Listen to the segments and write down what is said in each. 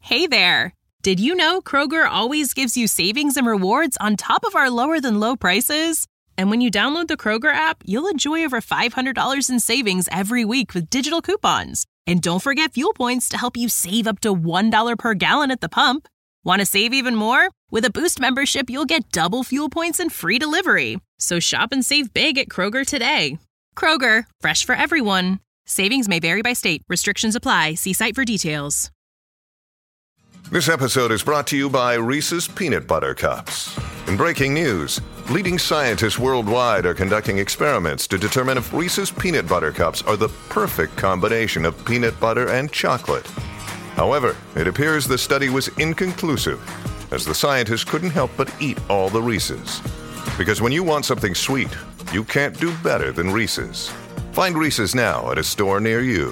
Hey there! Did you know Kroger always gives you savings and rewards on top of our lower-than-low prices? And when you download the Kroger app, you'll enjoy over $500 in savings every week with digital coupons. And don't forget fuel points to help you save up to $1 per gallon at the pump. Want to save even more? With a Boost membership, you'll get double fuel points and free delivery. So shop and save big at Kroger today. Kroger, fresh for everyone. Savings may vary by state. Restrictions apply. See site for details. This episode is brought to you by Reese's Peanut Butter Cups. In breaking news, leading scientists worldwide are conducting experiments to determine if Reese's Peanut Butter Cups are the perfect combination of peanut butter and chocolate. However, it appears the study was inconclusive, as the scientists couldn't help but eat all the Reese's. Because when you want something sweet, you can't do better than Reese's. Find Reese's now at a store near you.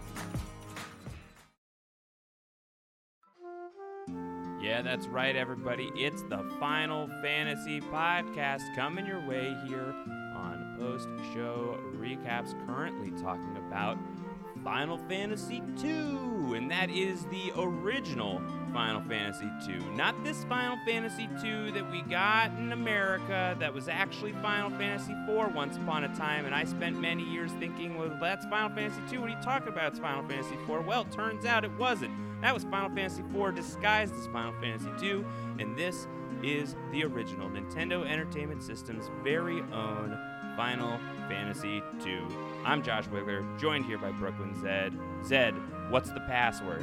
Yeah, that's right, everybody. It's the Final Fantasy Podcast coming your way here on post-show recaps. Currently talking about Final Fantasy II, and that is the original Final Fantasy II. Not this Final Fantasy II that we got in America that was actually Final Fantasy IV once upon a time, and I spent many years thinking, well, that's Final Fantasy II. What are you talking about? It's Final Fantasy IV. Well, it turns out it wasn't. That was Final Fantasy IV disguised as Final Fantasy II, and this is the original Nintendo Entertainment System's very own Final Fantasy II. I'm Josh Wigler, joined here by Brooklyn Zed. Zed, what's the password?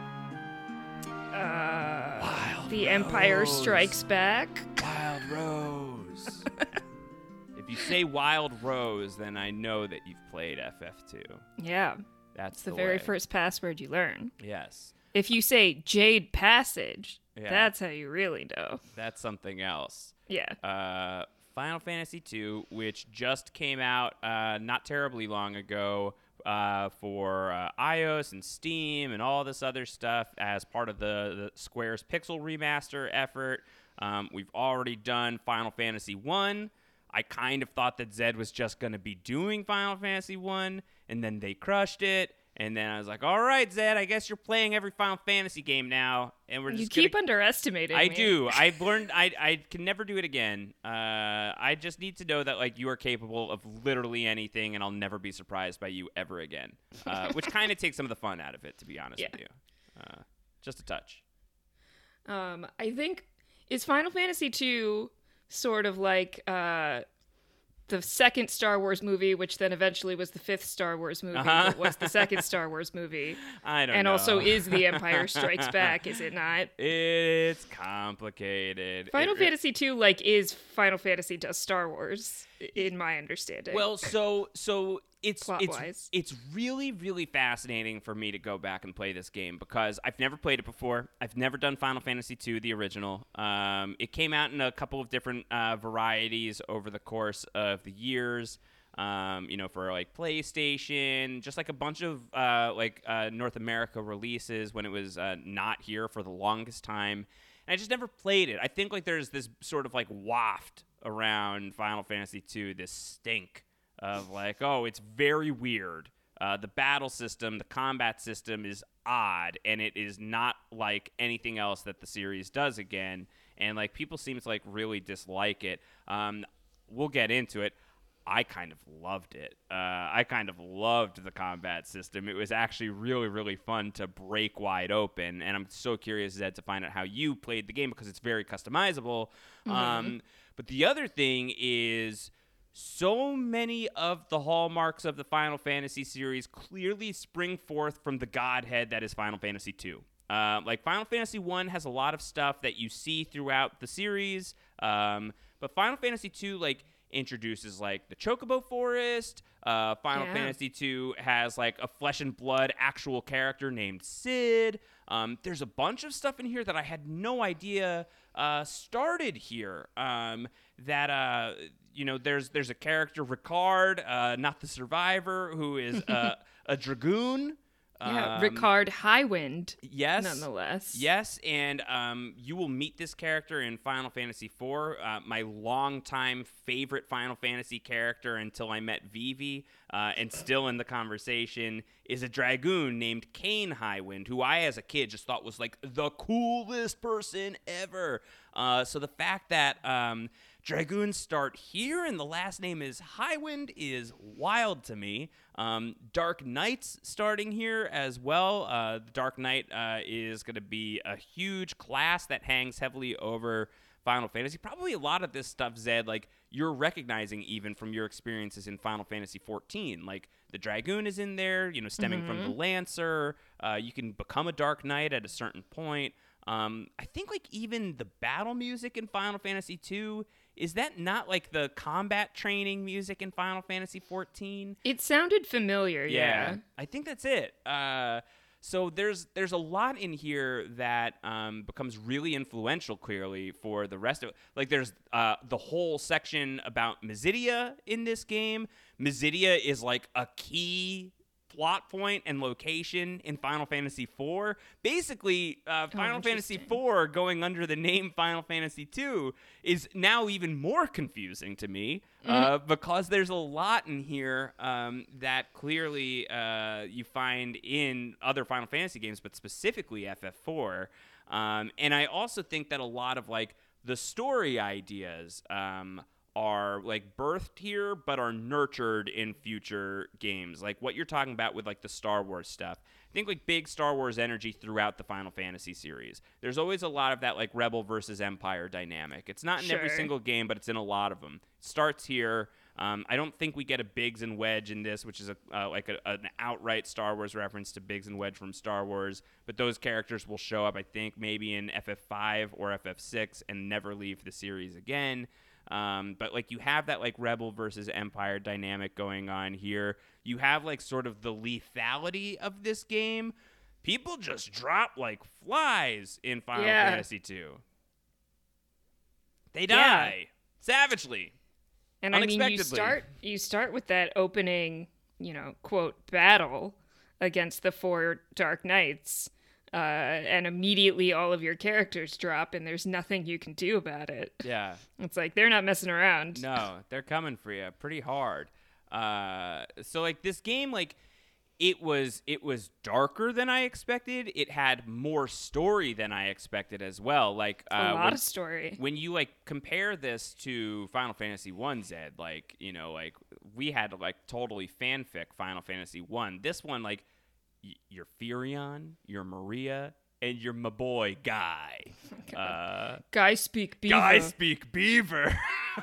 The Empire Strikes Back. Wild Rose. If you say Wild Rose, then I know that you've played FF2. Yeah. That's the the very way. first password you learn. Yes. If you say Jade Passage, Yeah. that's how you really know. That's something else. Yeah. Final Fantasy II, which just came out not terribly long ago for iOS and Steam and all this other stuff as part of the Square's Pixel Remaster effort. We've already done Final Fantasy I. I kind of thought that Zed was just going to be doing Final Fantasy I, and then they crushed it. And then I was like, all right, Zed, I guess you're playing every Final Fantasy game now. And we're just keep underestimating I me. do. I've learned I can never do it again. I just need to know that like you are capable of literally anything, and I'll never be surprised by you ever again. Which kind of takes some of the fun out of it, to be honest with you. Just a touch. I think, is Final Fantasy II sort of like the second Star Wars movie, which then eventually was the fifth Star Wars movie, but was the second Star Wars movie. I don't know. And also is The Empire Strikes Back, is it not? It's complicated. Final Fantasy II, like, is Final Fantasy does Star Wars, in my understanding. Well, so it's Plot-wise. it's really, really fascinating for me to go back and play this game because I've never played it before. I've never done Final Fantasy II, the original. It came out in a couple of different varieties over the course of the years. For like PlayStation, just like a bunch of North America releases when it was not here for the longest time. And I just never played it. I think like there's this sort of like waft around Final Fantasy II, this stink of like, oh, it's very weird. The battle system, the combat system is odd, and it is not like anything else that the series does again. And like people seem to like really dislike it. We'll get into it. I kind of loved it. I kind of loved the combat system. It was actually really, really fun to break wide open. And I'm so curious, Zed, to find out how you played the game because it's very customizable. Mm-hmm. But the other thing is so many of the hallmarks of the Final Fantasy series clearly spring forth from the godhead that is Final Fantasy II. Like Final Fantasy I has a lot of stuff that you see throughout the series. But Final Fantasy II, like, introduces like the Chocobo Forest. Final Fantasy II has like a flesh and blood actual character named Cid. There's a bunch of stuff in here that I had no idea started here. There's a character, Ricard, not the survivor, who is a dragoon. Yeah, Ricard Highwind. Yes. Nonetheless. Yes, and you will meet this character in Final Fantasy IV, my longtime favorite Final Fantasy character until I met Vivi, and still in the conversation, is a Dragoon named Kane Highwind, who I, as a kid, just thought was like the coolest person ever. So the fact that Dragoons start here and the last name is Highwind is wild to me. Dark Knight's starting here as well. The Dark Knight is going to be a huge class that hangs heavily over Final Fantasy. Probably a lot of this stuff, Zed, like you're recognizing even from your experiences in Final Fantasy XIV. Like the Dragoon is in there, stemming from the Lancer. You can become a Dark Knight at a certain point. I think like even the battle music in Final Fantasy II, is that not like the combat training music in Final Fantasy XIV? It sounded familiar, yeah. I think that's it. So there's a lot in here that becomes really influential, clearly, for the rest of it. Like there's the whole section about Mysidia in this game. Mysidia is like a key plot point and location in Final Fantasy IV. Basically, Final Fantasy IV going under the name Final Fantasy II is now even more confusing to me because there's a lot in here that clearly you find in other Final Fantasy games, but specifically FF4. And I also think that a lot of like the story ideas are like birthed here but are nurtured in future games, like what you're talking about with like the Star Wars stuff. I think like big Star Wars energy throughout the Final Fantasy series. There's always a lot of that like Rebel versus Empire dynamic. It's not in every single game, but it's in a lot of them. It starts here. I don't think we get a Biggs and Wedge in this, which is an outright Star Wars reference to Biggs and Wedge from Star Wars, but those characters will show up, I think, maybe in FF5 or FF6 and never leave the series again. But like you have that like Rebel versus Empire dynamic going on here. You have like sort of the lethality of this game. People just drop like flies in Final Fantasy 2. They die savagely. And I mean, you start with that opening, quote, battle against the 4 Dark Knights. And immediately all of your characters drop and there's nothing you can do about it. Yeah. It's like they're not messing around. No, they're coming for you pretty hard. So like this game, like it was darker than I expected. It had more story than I expected as well. Like a lot of story. When you like compare this to Final Fantasy 1, Zed, like, like we had like totally fanfic Final Fantasy 1. This one, like, you're Firion, you're Maria, and you're my boy Guy. Guy speak beaver. Guy speak beaver.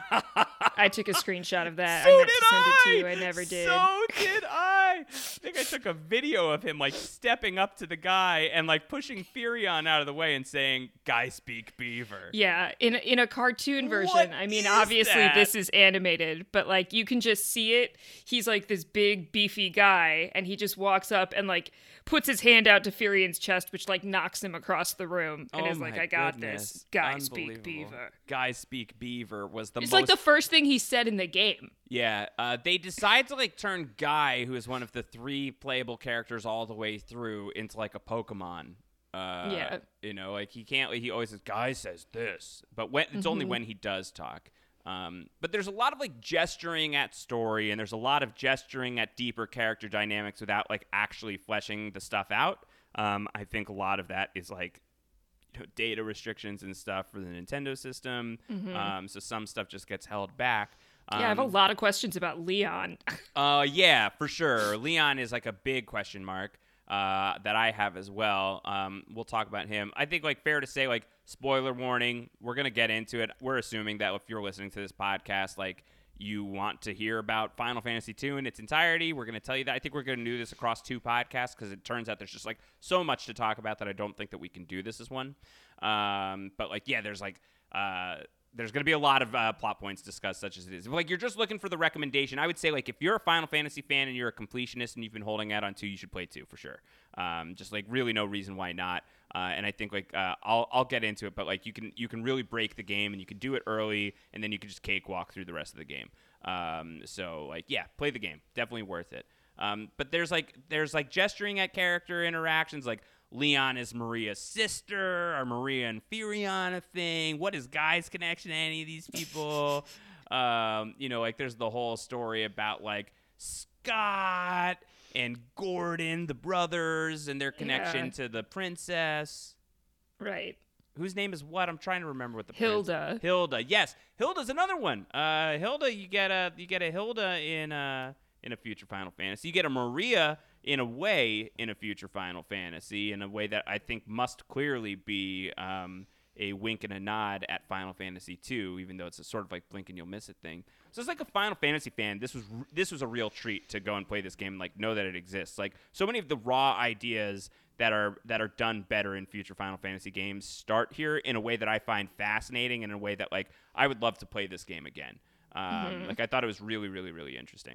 I took a screenshot of that. So I meant did to send it to I. you. I never did. So did I. I think I took a video of him like stepping up to the guy and like pushing Firion out of the way and saying, "Guy speak beaver." Yeah, in a cartoon version. What I mean, is obviously that? this is animated, but like you can just see it. He's like this big beefy guy, and he just walks up and like puts his hand out to Firion's chest, which like knocks him across the room, and is like, "I got this." Guy speak beaver. Guy speak beaver was the It's most. like the first thing he said in the game. Yeah, they decide to like turn Guy, who is one of the 3 playable characters all the way through, into like a Pokemon. Yeah. Like he can't. He always says, "Guy says this," but it's only when he does talk. But there's a lot of like gesturing at story, and there's a lot of gesturing at deeper character dynamics without like actually fleshing the stuff out. I think a lot of that is like data restrictions and stuff for the Nintendo system. So some stuff just gets held back. Yeah, I have a lot of questions about Leon. Yeah, for sure. Leon is like a big question mark that I have as well. We'll talk about him. I think like fair to say, like, spoiler warning, we're going to get into it. We're assuming that if you're listening to this podcast, like, you want to hear about Final Fantasy II in its entirety, we're going to tell you that. I think we're going to do this across 2 podcasts because it turns out there's just like so much to talk about that I don't think that we can do this as one. But like, yeah, there's like there's going to be a lot of plot points discussed, such as it is. If, like, you're just looking for the recommendation, I would say, like, if you're a Final Fantasy fan and you're a completionist and you've been holding out on 2, you should play 2 for sure. Just like really no reason why not. And I think like I'll get into it, but like you can really break the game and you can do it early, and then you can just cakewalk through the rest of the game. So like, yeah, play the game, definitely worth it. But there's gesturing at character interactions, like Leon is Maria's sister, or Maria and Firion a thing? What is Guy's connection to any of these people? There's the whole story about like Scott and Gordon, the brothers, and their connection to the princess. Right. Whose name is what? I'm trying to remember what the Hilda. Hilda. Yes, Hilda's another one. Hilda, you get a Hilda in a future Final Fantasy. You get a Maria in a way in a future Final Fantasy, in a way that I think must clearly be a wink and a nod at Final Fantasy II, even though it's a sort of like blink and you'll miss it thing. So it's like a Final Fantasy fan, this was a real treat to go and play this game and like know that it exists. Like so many of the raw ideas that are done better in future Final Fantasy games start here in a way that I find fascinating, and in a way that like I would love to play this game again. Like I thought it was really, really, really interesting.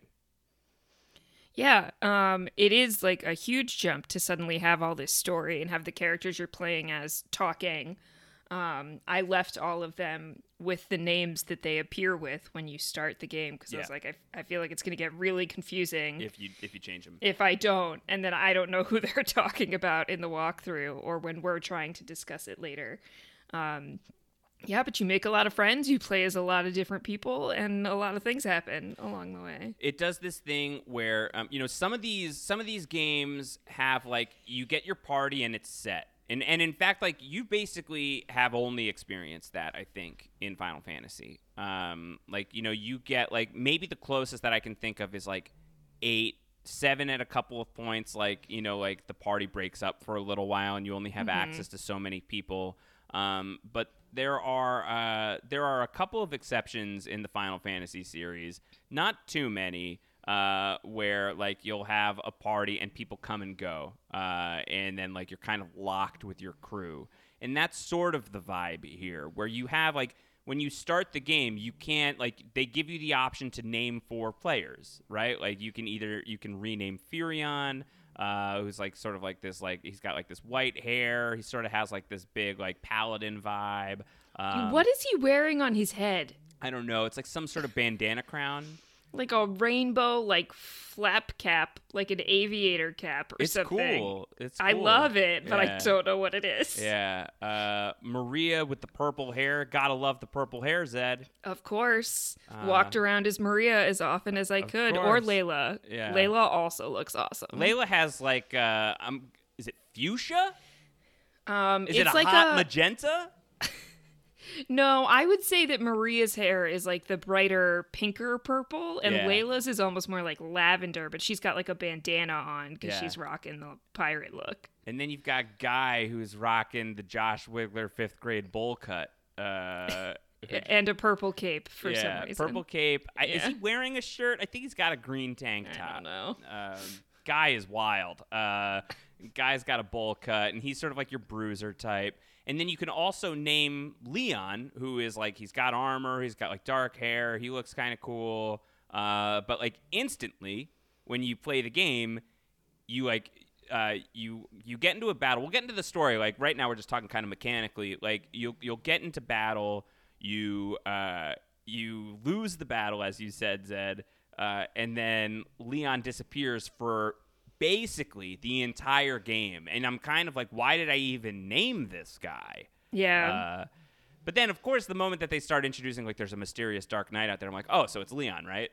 Yeah, it is like a huge jump to suddenly have all this story and have the characters you're playing as talking. I left all of them with the names that they appear with when you start the game, because I was like, I feel like it's going to get really confusing if you change them. If I don't, and then I don't know who they're talking about in the walkthrough or when we're trying to discuss it later. Yeah, but you make a lot of friends, you play as a lot of different people, and a lot of things happen along the way. It does this thing where, some of these games have, like, you get your party and it's set. And in fact, like, you basically have only experienced that, I think, in Final Fantasy. You get, like, maybe the closest that I can think of is, like, 8, 7 at a couple of points, like, like, the party breaks up for a little while and you only have access to so many people. But there are a couple of exceptions in the Final Fantasy series, not too many, where like you'll have a party and people come and go, and then like you're kind of locked with your crew, and that's sort of the vibe here, where you have like when you start the game, you can't like they give you the option to name 4 players, right? Like you can rename Firion. Who's like sort of like this, like he's got like this white hair. He sort of has like this big like paladin vibe. What is he wearing on his head? I don't know. It's like some sort of bandana crown. Like a rainbow, like flap cap, like an aviator cap or something. It's cool. I love it, but I don't know what it is. Yeah. Maria with the purple hair. Gotta love the purple hair, Zed. Of course. Walked around as Maria as often as I could. Course. Or Layla. Yeah. Layla also looks awesome. Layla has like, is it fuchsia? Is it like hot magenta? No, I would say that Maria's hair is like the brighter pinker purple, and Layla's is almost more like lavender, but she's got like a bandana on because she's rocking the pirate look. And then you've got Guy, who's rocking the Josh Wiggler 5th grade bowl cut. And a purple cape for some reason. Purple cape. Is he wearing a shirt? I think he's got a green tank top. I don't know. Guy is wild. Guy's got a bowl cut, and he's sort of like your bruiser type. And then you can also name Leon, who is like, he's got armor, he's got like dark hair, he looks kind of cool. But like instantly, when you play the game, you like, you get into a battle. We'll get into the story. Like right now, we're just talking kind of mechanically. Like you'll get into battle. You lose the battle, as you said, Zed, and then Leon disappears for basically the entire game, and I'm kind of like, why did I even name this guy? Yeah. But then, of course, the moment that they start introducing like there's a mysterious Dark Knight out there, I'm like, oh, so it's Leon, right?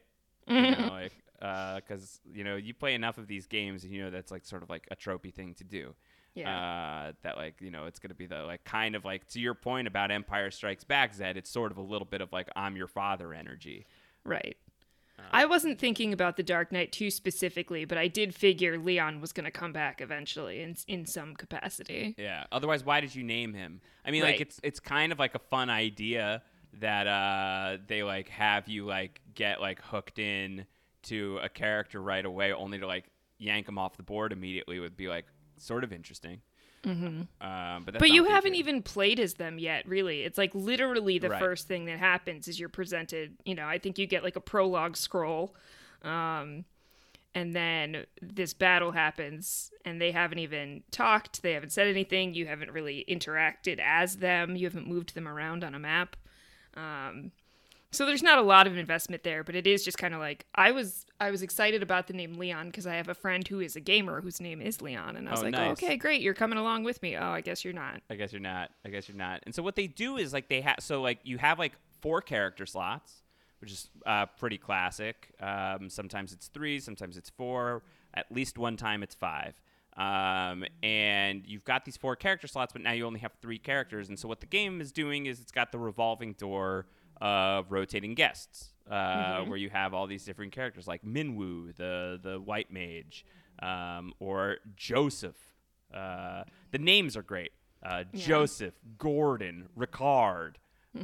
Because you play enough of these games, and that's like sort of like a tropey thing to do. Yeah. That like it's gonna be the like kind of like, to your point about Empire Strikes Back, Zed, it's sort of a little bit of like I'm your father energy. Right. I wasn't thinking about the Dark Knight too specifically, but I did figure Leon was going to come back eventually in some capacity. Yeah. Otherwise, why did you name him? I mean, Right. like it's kind of like a fun idea that they like have you like get like hooked in to a character right away, only to like yank him off the board immediately would be like sort of interesting. Mm-hmm. But you haven't even played as them yet, really. It's like literally the Right. first thing that happens is you're presented, I think you get like a prologue scroll, and then this battle happens, and they haven't even talked, they haven't said anything, you haven't really interacted as them, you haven't moved them around on a map. So there's not a lot of investment there, but it is just kind of like I was excited about the name Leon because I have a friend who is a gamer whose name is Leon, and I was like, nice. oh, okay, great, you're coming along with me. Oh, I guess you're not. I guess you're not. And so what they do is like you have like 4 character slots, which is pretty classic. Sometimes it's 3, sometimes it's 4. At least one time it's 5. And you've got these 4 character slots, but now you only have 3 characters. And so what the game is doing is it's got the revolving door of rotating guests, where you have all these different characters like Minwu, the white mage, or Joseph. The names are great. Joseph, Gordon, Ricard.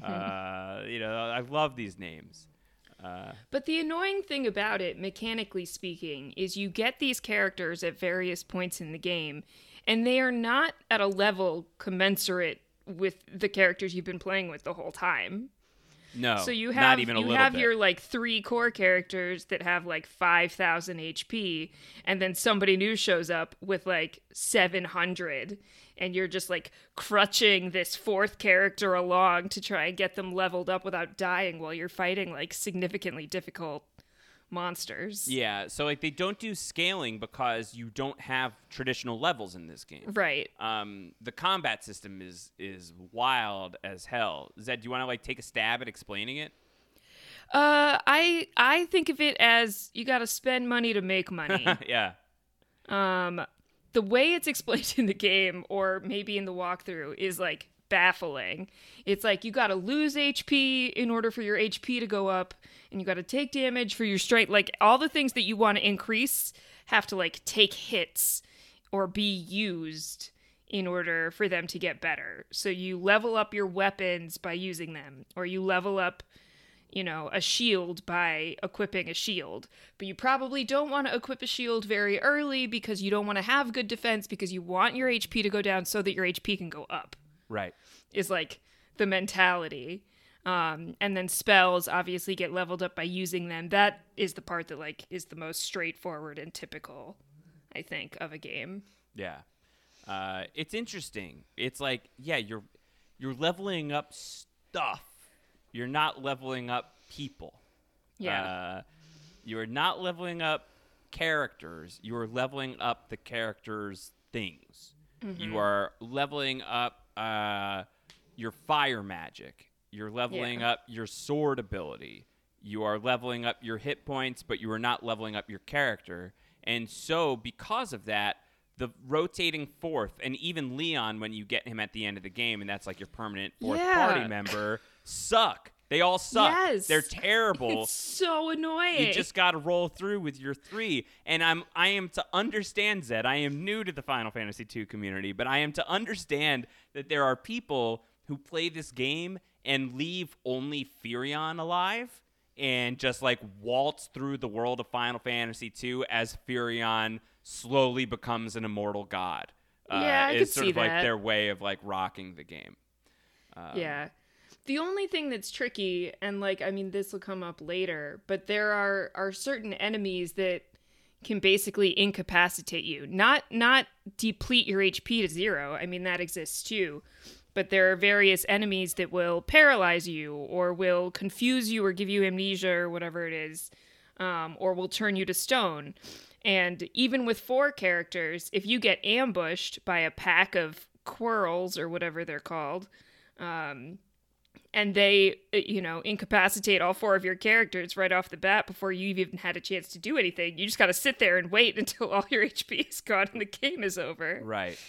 I love these names. But the annoying thing about it, mechanically speaking, is you get these characters at various points in the game, and they are not at a level commensurate with the characters you've been playing with the whole time. No, so you not even a little bit. Your like 3 core characters that have like 5,000 HP, and then somebody new shows up with like 700, and you're just like crutching this 4th character along to try and get them leveled up without dying while you're fighting like significantly difficult monsters. Yeah, so like they don't do scaling because you don't have traditional levels in this game. Right. The combat system is wild as hell. Zed, do you want to like take a stab at explaining it? I think of it as you got to spend money to make money. Yeah. The way it's explained in the game, or maybe in the walkthrough, is like baffling. It's like you got to lose HP in order for your HP to go up, and you got to take damage for your strength. Like all the things that you want to increase have to like take hits or be used in order for them to get better. So you level up your weapons by using them, or you level up, a shield by equipping a shield. But you probably don't want to equip a shield very early because you don't want to have good defense because you want your HP to go down so that your HP can go up. Right. Is like the mentality. And then spells obviously get leveled up by using them. That is the part that like is the most straightforward and typical, I think, of a game. Yeah. It's interesting. It's like, yeah, you're leveling up stuff. You're not leveling up people. Yeah. You're not leveling up characters. You are leveling up the characters' things. Mm-hmm. You are leveling up your fire magic. You're leveling up your sword ability. You are leveling up your hit points, but you are not leveling up your character. And so, because of that, the rotating 4th, and even Leon, when you get him at the end of the game, and that's like your permanent 4th party member, suck. They all suck. Yes. They're terrible. It's so annoying. You just got to roll through with your 3. And I am to understand, Zed, I am new to the Final Fantasy II community, but I am to understand that there are people who play this game and leave only Firion alive and just like waltz through the world of Final Fantasy II as Firion slowly becomes an immortal god. I could it's sort see of like that. their way of like rocking the game. Yeah. The only thing that's tricky, and like, I mean, this will come up later, but there are certain enemies that can basically incapacitate you. Not deplete your HP to 0. I mean, that exists too. But there are various enemies that will paralyze you, or will confuse you, or give you amnesia, or whatever it is, or will turn you to stone. And even with 4 characters, if you get ambushed by a pack of quirrels, or whatever they're called, and they, incapacitate all 4 of your characters right off the bat before you've even had a chance to do anything, you just got to sit there and wait until all your HP is gone and the game is over. Right.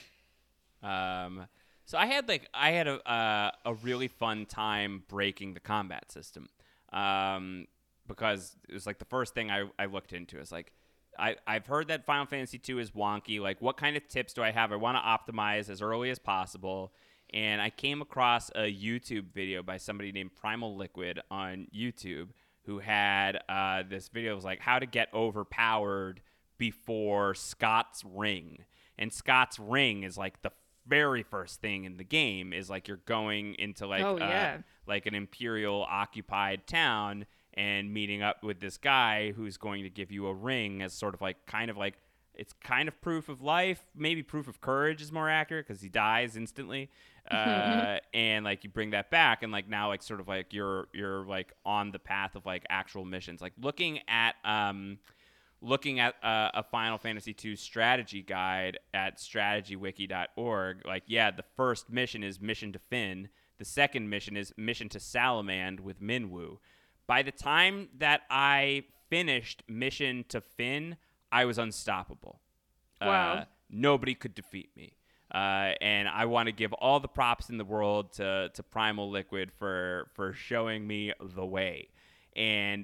So I had a really fun time breaking the combat system, because it was like the first thing I looked into. It's like I've heard that Final Fantasy II is wonky. Like, what kind of tips do I have? I want to optimize as early as possible. And I came across a YouTube video by somebody named Primal Liquid on YouTube, who had this video. It was like how to get overpowered before Scott's Ring. And Scott's Ring is like the very first thing in the game, is like you're going into like like an Imperial occupied town and meeting up with this guy who's going to give you a ring as sort of like kind of like It's kind of proof of life, maybe proof of courage is more accurate because he dies instantly. And like you bring that back, and like now like sort of like you're like on the path of like actual missions. Like looking at a Final Fantasy II strategy guide at strategywiki.org, like the first mission is Mission to Fynn. The second mission is Mission to Salamand with Minwu. By the time that I finished Mission to Fynn, I was unstoppable. Wow. Nobody could defeat me. And I want to give all the props in the world to Primal Liquid for showing me the way. And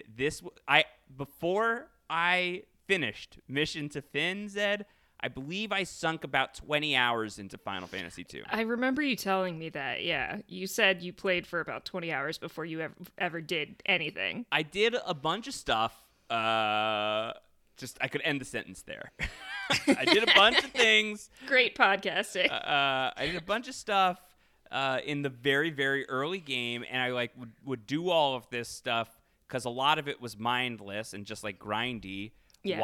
before I finished Mission to Fynn, Zed, I believe I sunk about 20 hours into Final Fantasy II. I remember you telling me that, yeah. You said you played for about 20 hours before you ever did anything. I did a bunch of stuff. I could end the sentence there. I did a bunch of things. Great podcasting. I did a bunch of stuff in the very, very early game, and I like would do all of this stuff because a lot of it was mindless and just like grindy. Yeah.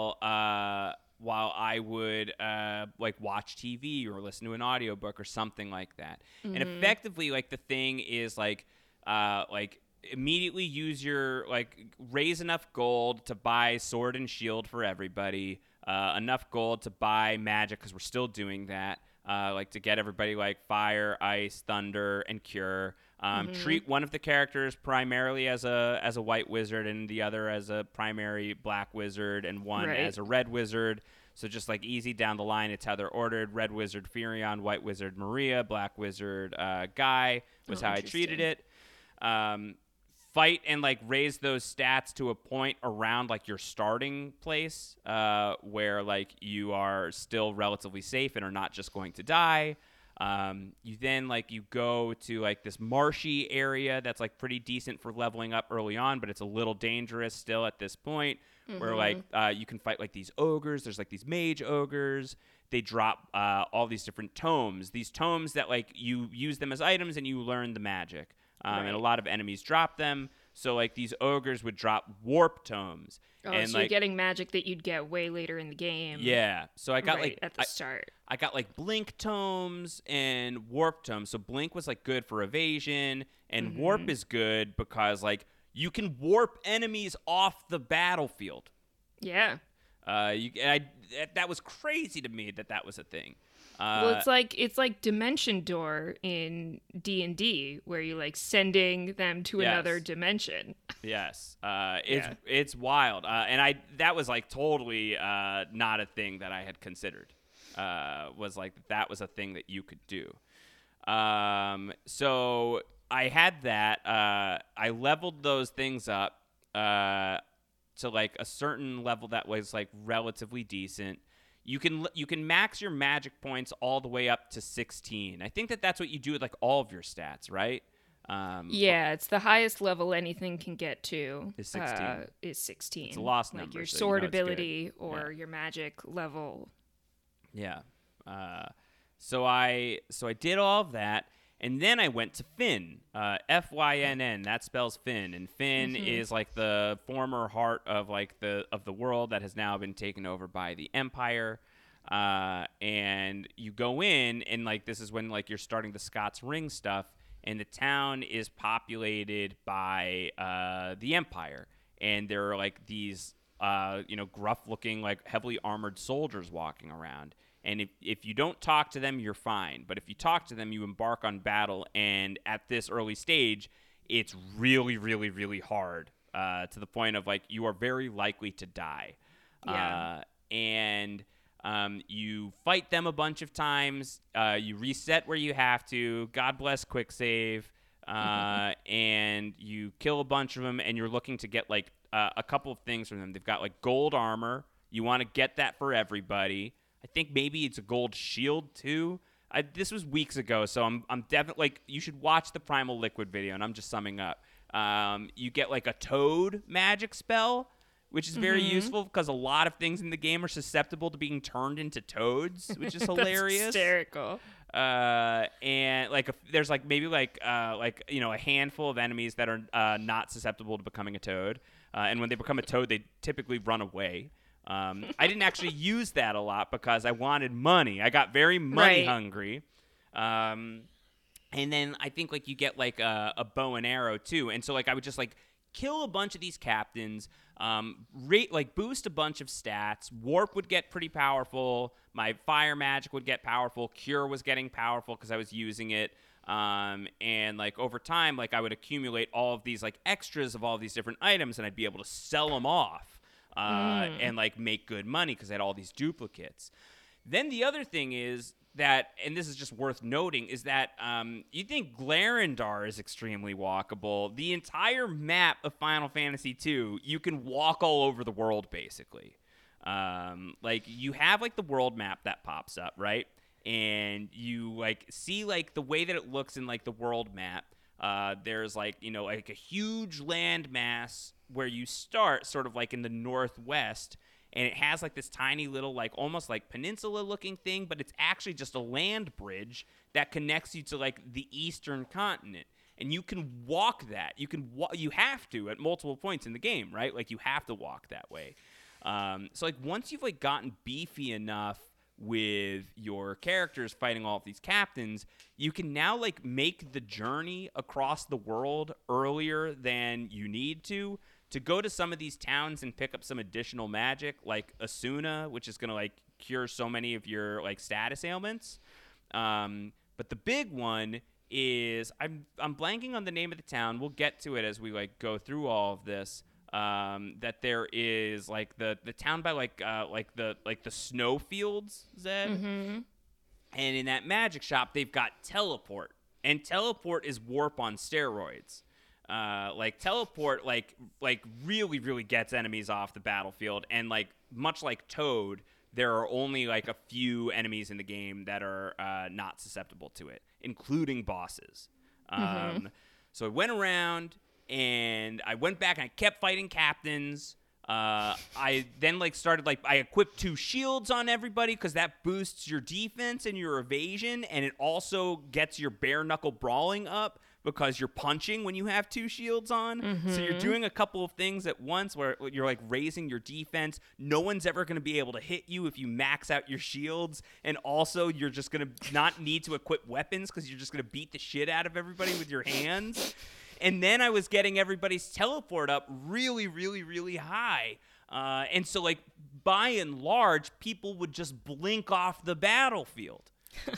While I would like watch TV or listen to an audiobook or something like that. Mm-hmm. And effectively, like the thing is like immediately use your raise enough gold to buy sword and shield for everybody, enough gold to buy magic because we're still doing that, like to get everybody like fire, ice, thunder, and cure. Treat one of the characters primarily as a white wizard and the other as a primary black wizard and one as a red wizard. So just like easy down the line, it's how they're ordered. Red wizard Firion, white wizard Maria, black wizard Guy was how I treated it. Fight and like raise those stats to a point around like your starting place where like you are still relatively safe and are not just going to die. You then you go to like this marshy area that's like pretty decent for leveling up early on, but it's a little dangerous still at this point where like you can fight like these ogres. There's like these mage ogres. They drop all these different tomes. These tomes that like you use them as items and you learn the magic. And a lot of enemies drop them. So like these ogres would drop warp tomes. Oh, and, so you're getting magic that you'd get way later in the game. Yeah. So I got at the start. I got like blink tomes and warp tomes. So blink was like good for evasion, and warp is good because like you can warp enemies off the battlefield. Yeah. That was crazy to me that was a thing. Well, it's like Dimension Door in D&D, where you like sending them to another dimension. Yes, it's wild, and that was like totally not a thing that I had considered. Was like that was a thing that you could do. So I had that. I leveled those things up to like a certain level that was like relatively decent. You can max your magic points all the way up to 16. I think that's what you do with like all of your stats, right? Yeah, it's the highest level anything can get to. Is 16. Is 16. It's a lost number. Like your so sword you know ability or your magic level. Yeah. So I did all of that, and then I went to Fynn. Fynn. That spells Fynn, and Fynn is like the former heart of like the world that has now been taken over by the Empire. And you go in, and like this is when like you're starting the Scots Ring stuff, and the town is populated by the Empire, and there are like these gruff-looking like heavily armored soldiers walking around. And if you don't talk to them, you're fine. But if you talk to them, you embark on battle. And at this early stage, it's really, really, really hard to the point of, like, you are very likely to die. Yeah. And you fight them a bunch of times. You reset where you have to. God bless quick save. And you kill a bunch of them, and you're looking to get, like, a couple of things from them. They've got, like, gold armor. You want to get that for everybody. I think maybe it's a gold shield too. This was weeks ago, so I'm definitely like you should watch the Primal Liquid video, and I'm just summing up. You get like a toad magic spell, which is very useful because a lot of things in the game are susceptible to being turned into toads, which is hilarious. That's hysterical. And like there's like maybe like a handful of enemies that are not susceptible to becoming a toad, and when they become a toad, they typically run away. I didn't actually use that a lot because I wanted money. I got very money hungry. And then I think like you get like a bow and arrow too. And so like I would just like kill a bunch of these captains, boost a bunch of stats. Warp would get pretty powerful. My fire magic would get powerful. Cure was getting powerful because I was using it. And like over time, like I would accumulate all of these like extras of all of these different items, and I'd be able to sell them off. And like make good money because I had all these duplicates. Then the other thing is that, and this is just worth noting, is that you think Glarendar is extremely walkable. The entire map of Final Fantasy II, you can walk all over the world basically. Like you have like the world map that pops up, right? And you like see like the way that it looks in like the world map. There's like, you know, like a huge land mass where you start sort of like in the northwest, and it has like this tiny little like almost like peninsula looking thing, but it's actually just a land bridge that connects you to like the eastern continent. And you can walk that. You have to at multiple points in the game, right? Like you have to walk that way. So like once you've like gotten beefy enough with your characters fighting all of these captains, you can now like make the journey across the world earlier than you need to go to some of these towns and pick up some additional magic, like Asuna, which is going to like cure so many of your like status ailments. But the big one is I'm blanking on the name of the town. We'll get to it as we like go through all of this. That there is like the town by like the snowfields, Zed. Mm-hmm. And in that magic shop, they've got teleport, and teleport is warp on steroids. Like teleport, like really, really gets enemies off the battlefield, and like much like Toad, there are only like a few enemies in the game that are not susceptible to it, including bosses. So I went around and I went back and I kept fighting captains. I then like started like I equipped 2 shields on everybody because that boosts your defense and your evasion, and it also gets your bare knuckle brawling up because you're punching when you have 2 shields on. Mm-hmm. So you're doing a couple of things at once where you're like raising your defense. No one's ever going to be able to hit you if you max out your shields, and also you're just going to not need to equip weapons because you're just going to beat the shit out of everybody with your hands. And then I was getting everybody's teleport up really, really, really high. And so, like, by and large, people would just blink off the battlefield.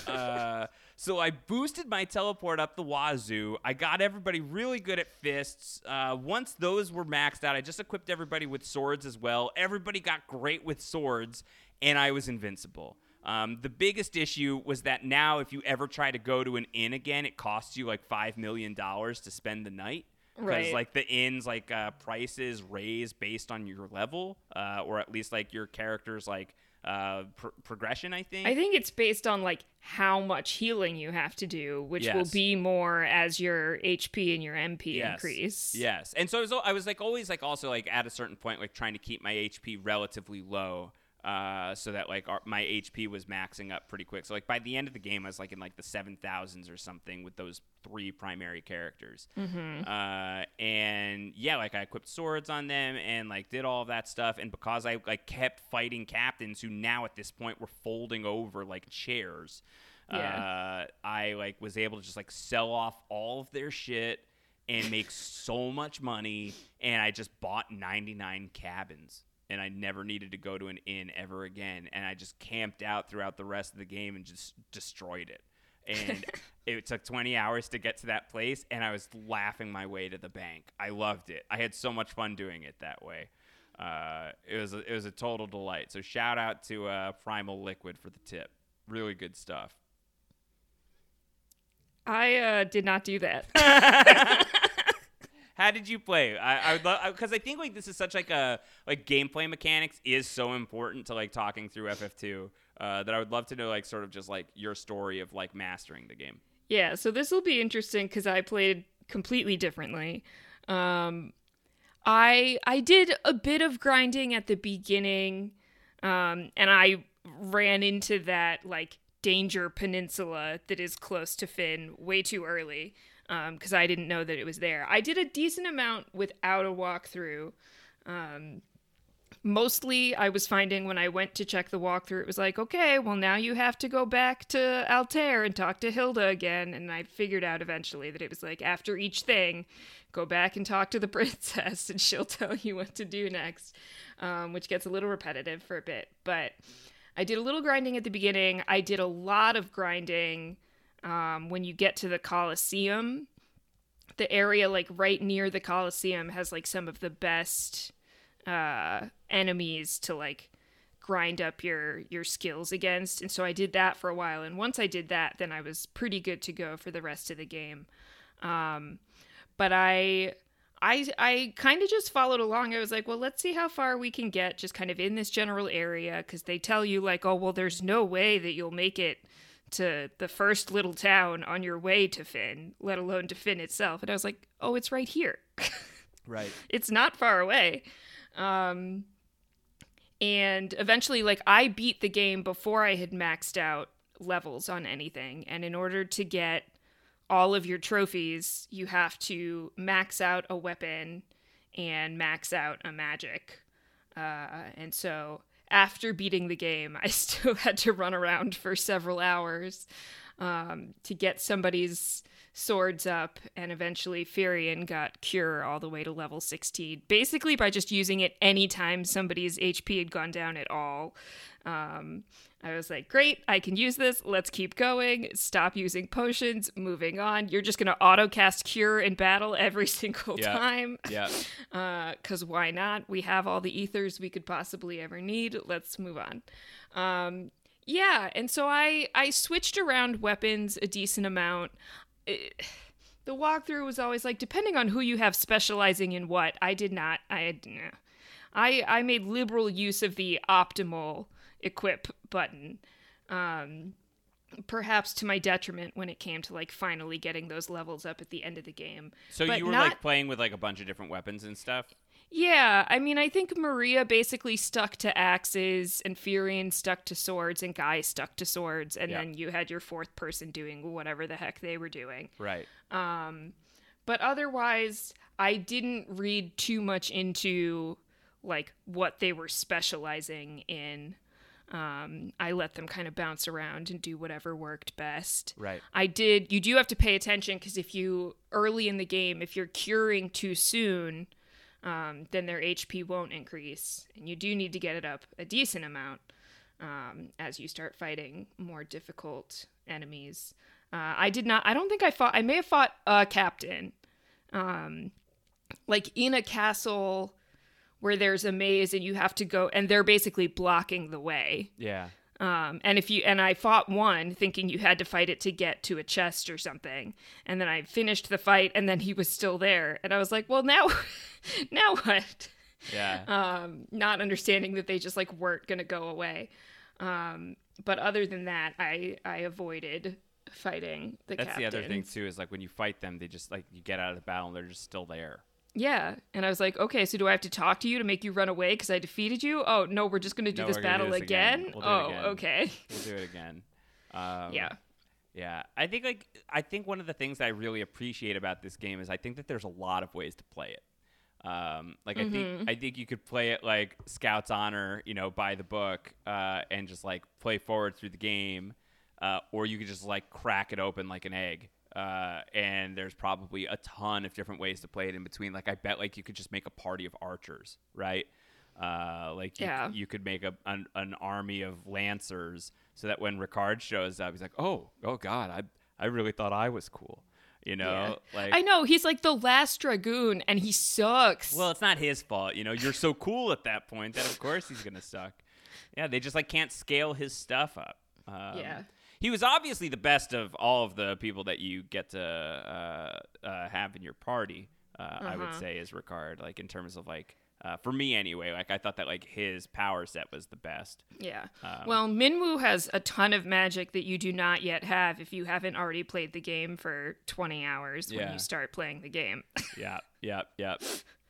So I boosted my teleport up the wazoo. I got everybody really good at fists. Once those were maxed out, I just equipped everybody with swords as well. Everybody got great with swords, and I was invincible. The biggest issue was that now if you ever try to go to an inn again, it costs you like $5 million to spend the night. Because like the inn's like prices raise based on your level, or at least like your character's like progression, I think. I think it's based on like how much healing you have to do, which will be more as your HP and your MP increase. Yes. And so I was like always like also like at a certain point like trying to keep my HP relatively low. So that like my HP was maxing up pretty quick. So like by the end of the game, I was like in like the 7,000s or something with those 3 primary characters. Mm-hmm. And yeah, like I equipped swords on them and like did all of that stuff. And because I like kept fighting captains who now at this point were folding over like chairs, I like was able to just like sell off all of their shit and make so much money. And I just bought 99 cabins. And I never needed to go to an inn ever again. And I just camped out throughout the rest of the game and just destroyed it. And it took 20 hours to get to that place, and I was laughing my way to the bank. I loved it. I had so much fun doing it that way. It was a total delight. So shout out to Primal Liquid for the tip. Really good stuff. I did not do that. How did you play? I would love, because I think like this is such like a like gameplay mechanics is so important to like talking through FF2 that I would love to know like sort of just like your story of like mastering the game. Yeah, so this will be interesting because I played completely differently. I did a bit of grinding at the beginning, and I ran into that like danger peninsula that is close to Fynn way too early. Because I didn't know that it was there. I did a decent amount without a walkthrough, Mostly, I was finding when I went to check the walkthrough, it was like, okay, well, now you have to go back to Altair and talk to Hilda again. And I figured out eventually that it was like, after each thing, go back and talk to the princess and she'll tell you what to do next, which gets a little repetitive for a bit. But I did a little grinding at the beginning. I did a lot of grinding when you get to the Colosseum. The area, like, right near the Colosseum has, like, some of the best enemies to, like, grind up your skills against. And so I did that for a while. And once I did that, then I was pretty good to go for the rest of the game. But I kind of just followed along. I was like, well, let's see how far we can get just kind of in this general area. Because they tell you, like, oh, well, there's no way that you'll make it to the first little town on your way to Fynn, let alone to Fynn itself. And I was like, oh, it's right here. Right. It's not far away. And eventually, like, I beat the game before I had maxed out levels on anything. And in order to get all of your trophies, you have to max out a weapon and max out a magic. And so after beating the game, I still had to run around for several hours to get somebody's swords up, and eventually Firion got Cure all the way to level 16, basically by just using it anytime somebody's HP had gone down at all. I was like, great, I can use this. Let's keep going. Stop using potions. Moving on. You're just going to auto-cast Cure in battle every single time. Yeah. Because why not? We have all the ethers we could possibly ever need. Let's move on. Yeah, and so I switched around weapons a decent amount. The walkthrough was always like, depending on who you have specializing in what. I did not. I made liberal use of the optimal equip button, perhaps to my detriment when it came to, like, finally getting those levels up at the end of the game. So but you were like playing with, like, a bunch of different weapons and stuff? Yeah, I mean, I think Maria basically stuck to axes, and Firion stuck to swords, and Guy stuck to swords, and then you had your fourth person doing whatever the heck they were doing. Right. But otherwise, I didn't read too much into, like, what they were specializing in. I let them kind of bounce around and do whatever worked best. Right. You do have to pay attention, because if you, early in the game, if you're curing too soon, then their HP won't increase. And you do need to get it up a decent amount as you start fighting more difficult enemies. I may have fought a captain. Like, in a castle where there's a maze and you have to go, and they're basically blocking the way. Yeah. And I fought one thinking you had to fight it to get to a chest or something. And then I finished the fight, and then he was still there. And I was like, well, now what? Yeah. Not understanding that they just, like, weren't going to go away. But other than that, I avoided fighting the captain. That's the other thing, too, is, like, when you fight them, they just, like, you get out of the battle and they're just still there. Yeah, and I was like, okay, so do I have to talk to you to make you run away because I defeated you? Oh, no, we're just going to do this battle again? We'll do it again. Okay. We'll do it again. Yeah. Yeah. I think one of the things I really appreciate about this game is I think that there's a lot of ways to play it. I think you could play it like Scout's Honor, by the book, and just, like, play forward through the game, or you could just, like, crack it open like an egg. And there's probably a ton of different ways to play it in between. Like, I bet, like, you could just make a party of archers, right? You could make an army of lancers so that when Ricard shows up, he's like, oh God, I really thought I was cool. Yeah. Like, I know, he's like the last dragoon and he sucks. Well, it's not his fault. You're so cool at that point that of course he's going to suck. Yeah. They just, like, can't scale his stuff up. Yeah. He was obviously the best of all of the people that you get to have in your party, I would say, is Ricard. Like, in terms of, like, for me anyway, like, I thought that, like, his power set was the best. Yeah. Well, Minwu has a ton of magic that you do not yet have if you haven't already played the game for 20 hours when you start playing the game. Yep.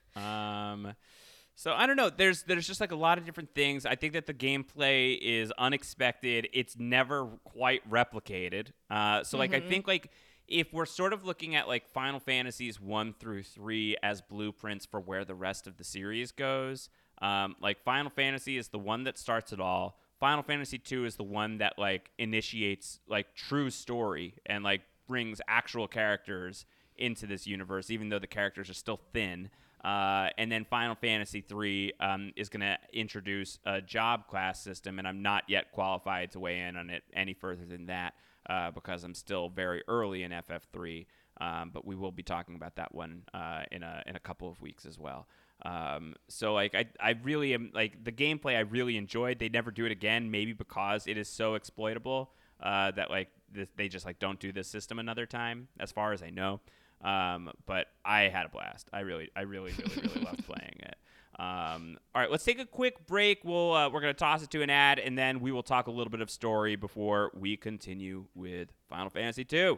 So I don't know. There's just, like, a lot of different things. I think that the gameplay is unexpected. It's never quite replicated. I think, like, if we're sort of looking at, like, Final Fantasies 1 through 3 as blueprints for where the rest of the series goes, Like Final Fantasy is the one that starts it all. Final Fantasy 2 is the one that like initiates like true story and like brings actual characters into this universe, even though the characters are still thin. And then Final Fantasy 3 is going to introduce a job class system, and I'm not yet qualified to weigh in on it any further than that because I'm still very early in FF3. But we will be talking about that one in a couple of weeks as well. So like I really am like the gameplay I really enjoyed. They never do it again, maybe because it is so exploitable that like they just like don't do this system another time, as far as I know. But I had a blast. I really loved playing it. All right, let's take a quick break. We're gonna toss it to an ad, and then we will talk a little bit of story before we continue with Final Fantasy 2.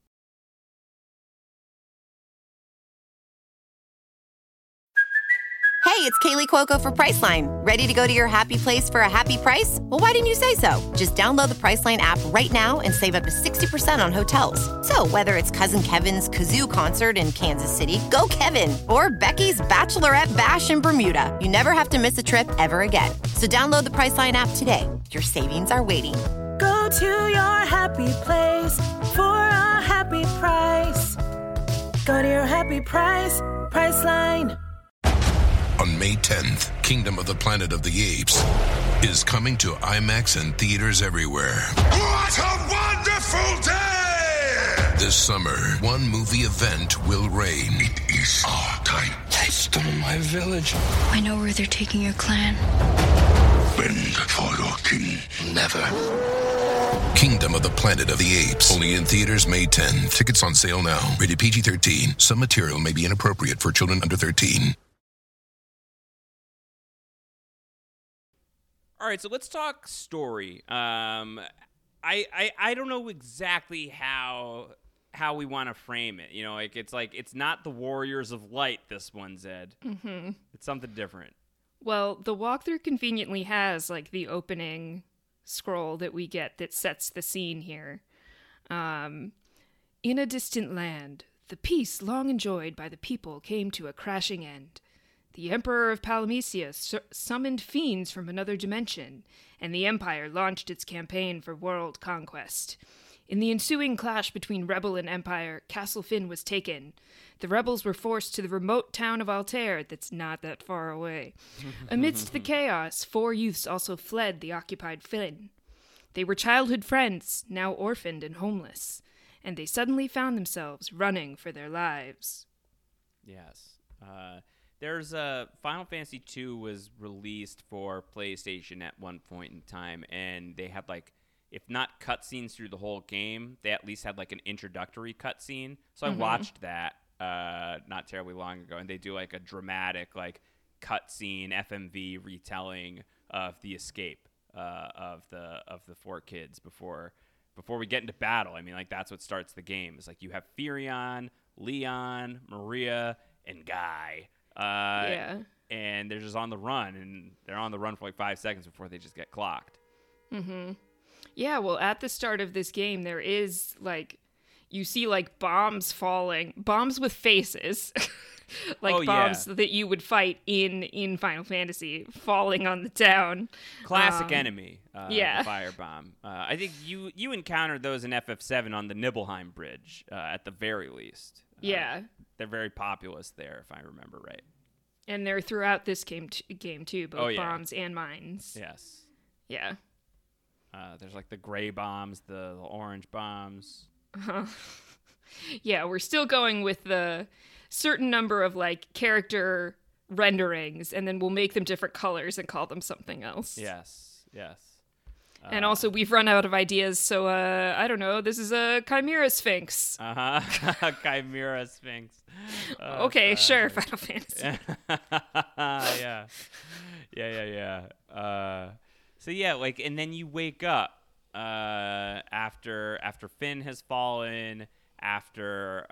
Hey, it's Kaylee Cuoco for Priceline. Ready to go to your happy place for a happy price? Well, why didn't you say so? Just download the Priceline app right now and save up to 60% on hotels. So whether it's Cousin Kevin's Kazoo Concert in Kansas City, go Kevin, or Becky's Bachelorette Bash in Bermuda, you never have to miss a trip ever again. So download the Priceline app today. Your savings are waiting. Go to your happy place for a happy price. Go to your happy price, Priceline. On May 10th, Kingdom of the Planet of the Apes is coming to IMAX and theaters everywhere. What a wonderful day! This summer, one movie event will reign. It is our time. They stole my village. I know where they're taking your clan. Bend for your king. Never. Kingdom of the Planet of the Apes. Only in theaters May 10th. Tickets on sale now. Rated PG-13. Some material may be inappropriate for children under 13. All right, so let's talk story. I don't know exactly how we want to frame it. You know, it's not the Warriors of Light. This one, Zed. Mm-hmm. It's something different. Well, the walkthrough conveniently has like the opening scroll that we get that sets the scene here. In a distant land, the peace long enjoyed by the people came to a crashing end. The Emperor of Palamecia summoned fiends from another dimension, and the Empire launched its campaign for world conquest. In the ensuing clash between Rebel and Empire, Castle Finn was taken. The rebels were forced to the remote town of Altair that's not that far away. Amidst the chaos, 4 youths also fled the occupied Finn. They were childhood friends, now orphaned and homeless, and they suddenly found themselves running for their lives. Yes. There's Final Fantasy II was released for PlayStation at one point in time, and they had like, if not cutscenes through the whole game, they at least had like an introductory cutscene. So I watched that not terribly long ago, and they do like a dramatic like cutscene FMV retelling of the escape of the 4 kids before we get into battle. I mean, like that's what starts the game. It's like you have Firion, Leon, Maria, and Guy. And they're just on the run, and they're on the run for like 5 seconds before they just get clocked. Mm-hmm. Yeah, well, at the start of this game, there is, like, you see, like, bombs falling. Bombs with faces. Like bombs that you would fight in Final Fantasy falling on the town. Classic enemy. The firebomb. I think you encountered those in FF7 on the Nibelheim Bridge, at the very least. They're very populous there, if I remember right. And they're throughout this game too, both bombs and mines. Yes. Yeah. There's like the gray bombs, the orange bombs. Yeah, we're still going with the certain number of like character renderings, and then we'll make them different colors and call them something else. Yes. And also, we've run out of ideas, so, I don't know, this is a Chimera Sphinx. Chimera Sphinx. Okay, sure, Final Fantasy. Yeah. So, yeah, like, and then you wake up after Finn has fallen, after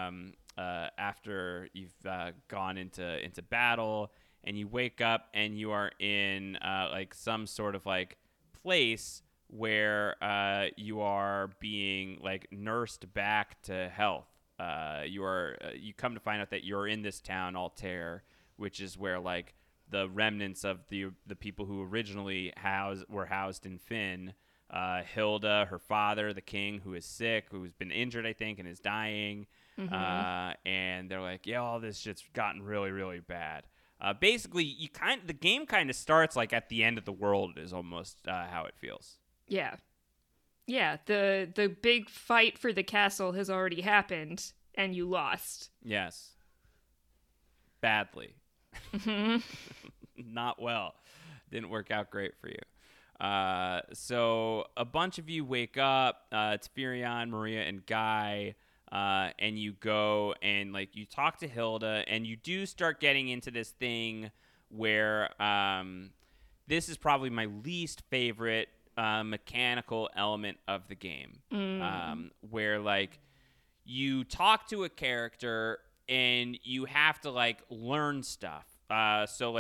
you've gone into battle, and you wake up and you are in, like, some sort of, like, place where you are being like nursed back to health. You come to find out that you're in this town Altair, which is where like the remnants of the people who originally were housed in Fynn. Hilda, her father, the king, who is sick, who's been injured, I think, and is dying. And they're like, yeah, all this shit's gotten really, really bad. Basically, the game kind of starts like at the end of the world is almost how it feels. Yeah. Yeah, the big fight for the castle has already happened, and you lost. Yes. Badly. Not well. Didn't work out great for you. So a bunch of you wake up. It's Firion, Maria, and Guy. And you go and like you talk to Hilda, and you do start getting into this thing where this is probably my least favorite mechanical element of the game, where like you talk to a character and you have to like learn stuff. So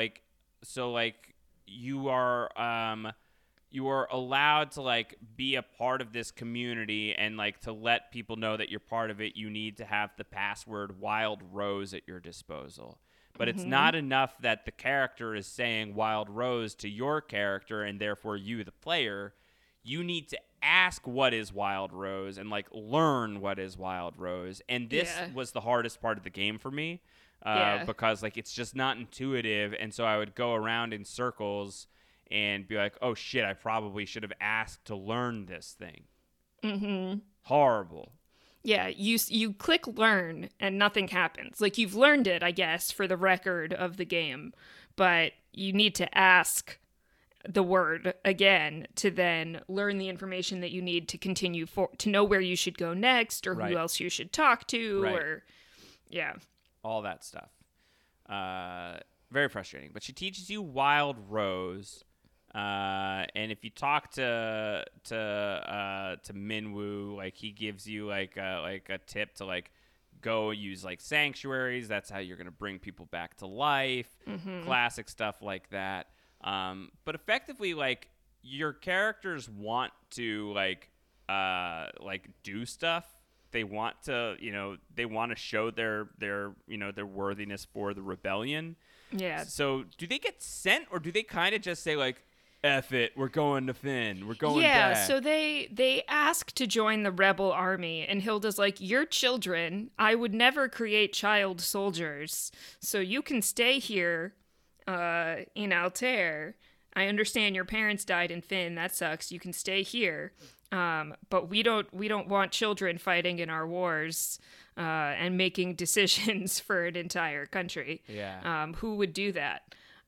you are allowed to like be a part of this community, and like to let people know that you're part of it, you need to have the password Wild Rose at your disposal. But it's not enough that the character is saying Wild Rose to your character, and therefore you, the player, you need to ask what is Wild Rose and like learn what is Wild Rose. And this was the hardest part of the game for me, because like it's just not intuitive. And so I would go around in circles and be like, oh shit, I probably should have asked to learn this thing. Horrible. Yeah, you click learn and nothing happens. Like, you've learned it, I guess, for the record of the game, but you need to ask the word again to then learn the information that you need to continue to know where you should go next, or who else you should talk to, or all that stuff. Very frustrating. But she teaches you Wild Rose. And if you talk to Minwoo, like he gives you like a tip to like go use like sanctuaries. That's how you're gonna bring people back to life. Classic stuff like that. But effectively, like your characters want to like do stuff. They want to, they want to show their worthiness for the rebellion. Yeah. So do they get sent, or do they kind of just say like, F it, we're going to Fynn. We're going back. back. So they ask to join the rebel army, and Hilda's like, you're children. I would never create child soldiers. So you can stay here in Altair. I understand your parents died in Fynn. That sucks. You can stay here. But we don't want children fighting in our wars and making decisions for an entire country. Yeah. Who would do that?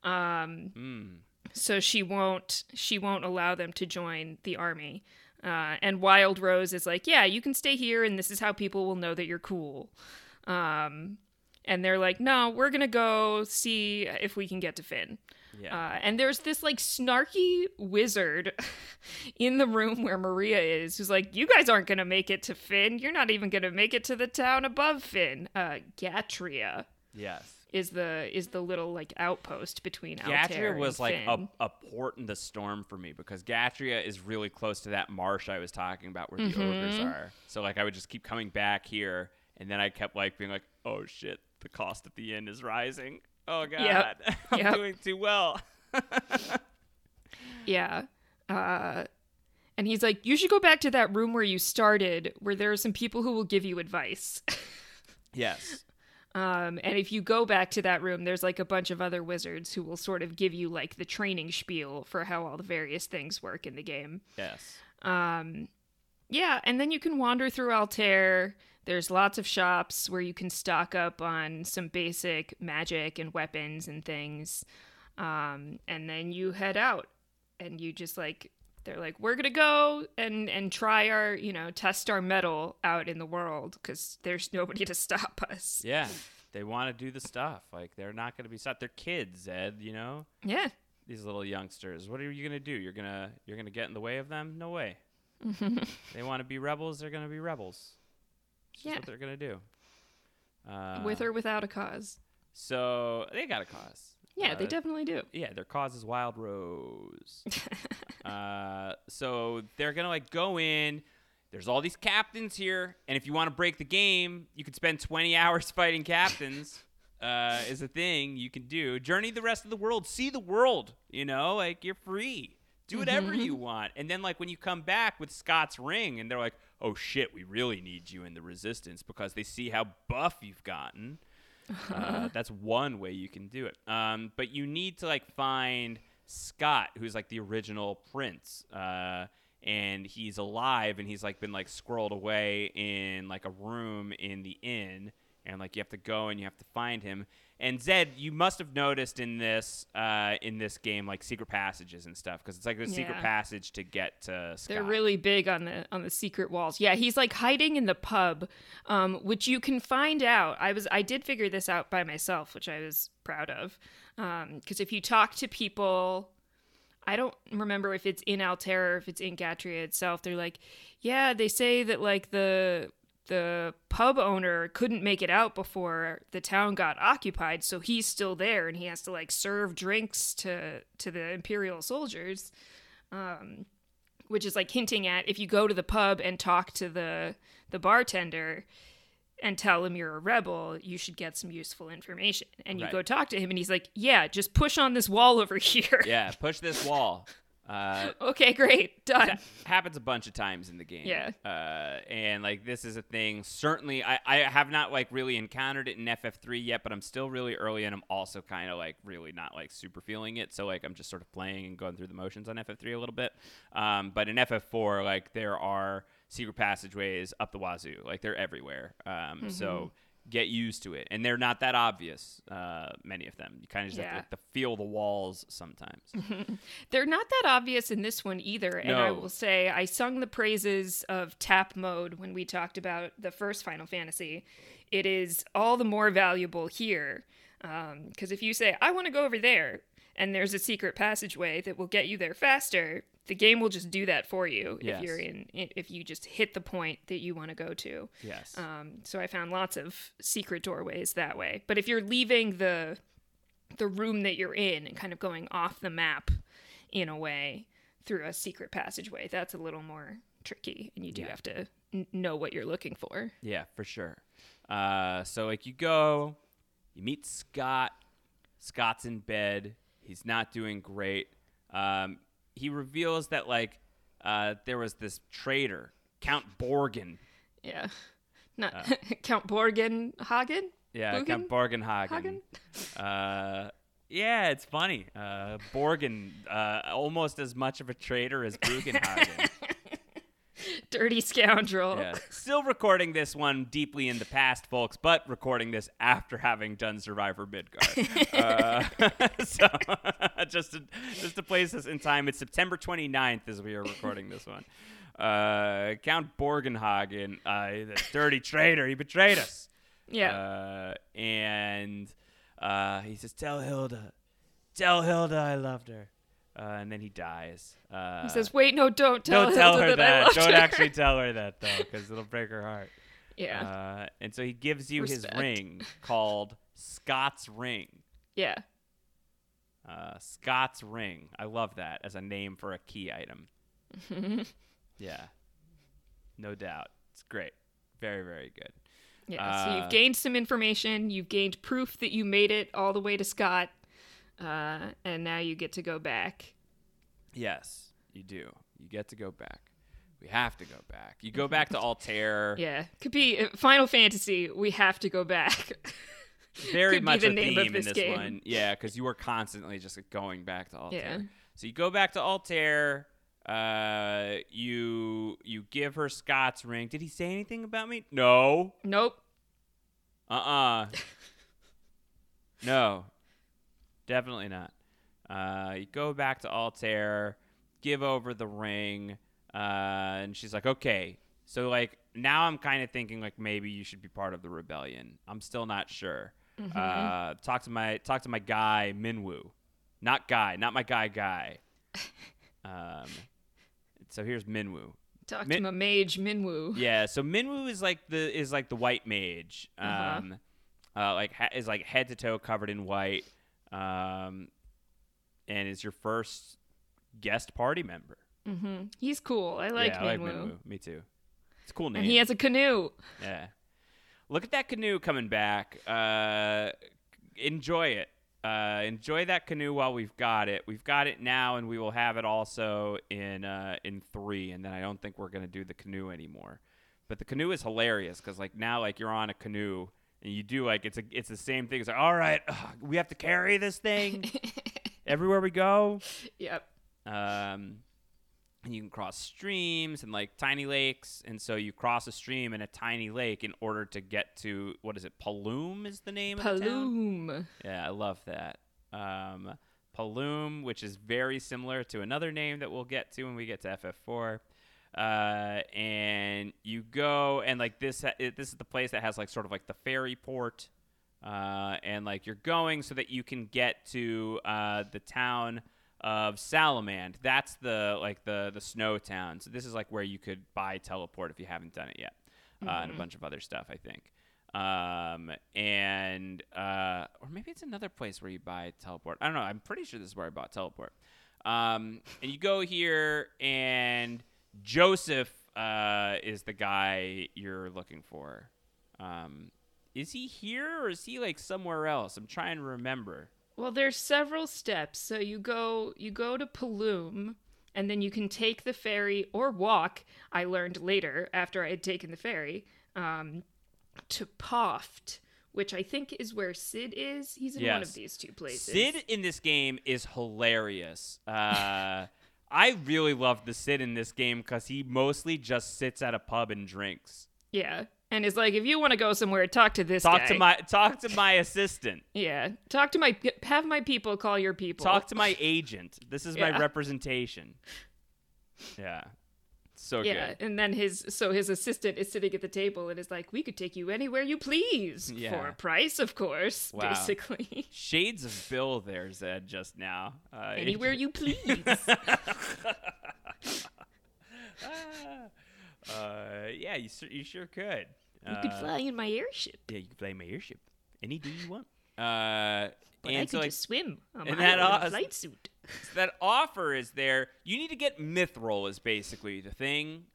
So she won't allow them to join the army. And Wild Rose is like, yeah, you can stay here, and this is how people will know that you're cool. And they're like, no, we're going to go see if we can get to Fynn. Yeah. And there's this like snarky wizard in the room where Maria is, who's like, you guys aren't going to make it to Fynn. You're not even going to make it to the town above Fynn. Gatria. Yes. Is the little like outpost between Altair Gatria was and like Fynn. a port in the storm for me, because Gatria is really close to that marsh I was talking about where the ogres are. So like I would just keep coming back here, and then I kept like being like, oh shit, the cost at the inn is rising. Oh god, I'm doing too well. Yeah. And he's like, you should go back to that room where you started, where there are some people who will give you advice. Yes. And if you go back to that room, there's like a bunch of other wizards who will sort of give you like the training spiel for how all the various things work in the game. Yes. Yeah, and then you can wander through Altair. There's lots of shops where you can stock up on some basic magic and weapons and things. And then you head out, and you just like, they're like, we're going to go and try our, test our mettle out in the world, because there's nobody to stop us. Yeah. They want to do the stuff. Like, they're not going to be stopped. They're kids, Ed, Yeah. These little youngsters. What are you going to do? You're going to get in the way of them? No way. They want to be rebels. They're going to be rebels. That's what they're going to do. With or without a cause. So they got a cause. Yeah, they definitely do. Yeah, their cause is Wild Rose. So they're going to like go in. There's all these captains here. And if you want to break the game, you could spend 20 hours fighting captains. is a thing you can do. Journey the rest of the world. See the world. Like you're free. Do whatever you want. And then like when you come back with Scott's ring and they're like, oh shit, we really need you in the Resistance because they see how buff you've gotten. That's one way you can do it. But you need to like find Scott, who's like the original prince. And he's alive and he's like been like squirreled away in like a room in the inn. And like you have to go and you have to find him. And Zed, you must have noticed in this game like secret passages and stuff because it's like a secret passage to get to Scott. They're really big on the secret walls. Yeah, he's like hiding in the pub, which you can find out. I did figure this out by myself, which I was proud of. Because if you talk to people, I don't remember if it's in Altair or if it's in Gatria itself. They're like, yeah, they say that like the pub owner couldn't make it out before the town got occupied, so he's still there and he has to like serve drinks to the Imperial soldiers, which is like hinting at if you go to the pub and talk to the bartender and tell him you're a rebel, you should get some useful information. And you go talk to him and he's like, yeah, just push on this wall over here. Yeah, push this wall. Okay, great. Done. That happens a bunch of times in the game. Yeah. And like this is a thing. Certainly, I have not like really encountered it in FF3 yet, but I'm still really early and I'm also kind of like really not like super feeling it. So like I'm just sort of playing and going through the motions on FF3 a little bit. But in FF4, like there are secret passageways up the wazoo. Like they're everywhere. So get used to it. And they're not that obvious, many of them. You kind of just have to feel the walls sometimes. They're not that obvious in this one either. And I will say, I sung the praises of tap mode when we talked about the first Final Fantasy. It is all the more valuable here. Because if you say, I want to go over there, and there's a secret passageway that will get you there faster, the game will just do that for you if you just hit the point that you want to go to. Yes. So I found lots of secret doorways that way. But if you're leaving the room that you're in and kind of going off the map in a way through a secret passageway, that's a little more tricky, and you do have to know what you're looking for. Yeah, for sure. So like you go, you meet Scott. Scott's in bed. He's not doing great. He reveals that like there was this traitor, Count Borgen. Yeah, not Count Borgenhagen. Yeah, Bugen? Count Borgenhagen. Yeah, it's funny. Borgen, almost as much of a traitor as Bugenhagen. Dirty scoundrel. Yeah. Still recording this one deeply in the past, folks, but recording this after having done Survivor Midgard. So just to place this in time, it's September 29th as we are recording this one. Count Borgenhagen, the dirty traitor, he betrayed us. Yeah. And he says, tell Hilda I loved her. And then he dies. He says, wait, no, don't tell her that I loved Don't her. actually tell her that, though, because it'll break her heart. Yeah. And so he gives you Respect. his ring called Scott's Ring. Yeah. Scott's Ring. I love that as a name for a key item. Yeah. No doubt. It's great. Very, very good. Yeah, so you've gained some information. You've gained proof that you made it all the way to Scott. And now you get to go back. Yes, you do. You get to go back. We have to go back. You go back to Altair. Yeah, could be Final Fantasy. We have to go back. Very could much be the a name theme of this in this game. one. Yeah, because you were constantly just going back to Altair. Yeah. So you go back to Altair. You give her Scott's ring. Did he say anything about me? No. Nope. No. Definitely not. You go back to Altair, give over the ring, and she's like, okay. So, like, now I'm kind of thinking, like, maybe you should be part of the rebellion. I'm still not sure. Talk to my guy, Minwoo. Not my guy. So here's Minwoo. Talk to my mage, Minwoo. Yeah, so Minwoo is like the white mage. Is like head to toe covered in white. And is your first guest party member. Mm-hmm. He's cool. I like Minwoo. I like Minwoo. Me too. It's a cool name. And he has a canoe. Yeah. Look at that canoe coming back. enjoy it. Enjoy that canoe while we've got it. We've got it now, and we will have it also in 3. And then I don't think we're gonna do the canoe anymore. But the canoe is hilarious because like now like you're on a canoe and you do like it's the same thing. It's like, all right, we have to carry this thing everywhere we go. Yep. And you can cross streams and like tiny lakes, and so you cross a stream in a tiny lake in order to get to what is it? Paloom is the name of the town? Paloom. Yeah, I love that. Paloom, which is very similar to another name that we'll get to when we get to FF4. And you go and like this is the place that has like sort of like the ferry port, and like you're going so that you can get to the town of Salamand. That's the snow town. So this is like where you could buy teleport if you haven't done it yet, and a bunch of other stuff, I think. Or maybe it's another place where you buy teleport. I don't know. I'm pretty sure this is where I bought teleport. And you go here, and Joseph is the guy you're looking for. Is he here or is he like somewhere else? I'm trying to remember. Well, there's several steps. So you go to Paloom, and then you can take the ferry or walk. I learned later after I had taken the ferry to Poft, which I think is where Sid is. He's in one of these two places. Sid in this game is hilarious. I really love the Sid in this game because he mostly just sits at a pub and drinks. Yeah. And is like, if you want to go somewhere, talk to this guy. Talk to my assistant. Yeah. Have my people call your people. Talk to my agent. This is my representation. Yeah. So good. Yeah. And then his assistant is sitting at the table and is like, we could take you anywhere you please. Yeah. For a price, of course. Wow. Basically. Shades of Bill there, Zed, just now. Anywhere you please. Yeah, you sure could. You could fly in my airship. Yeah, you could fly in my airship. Any day you want. But I could just swim on my flight suit. So that offer is there. You need to get Mithril is basically the thing.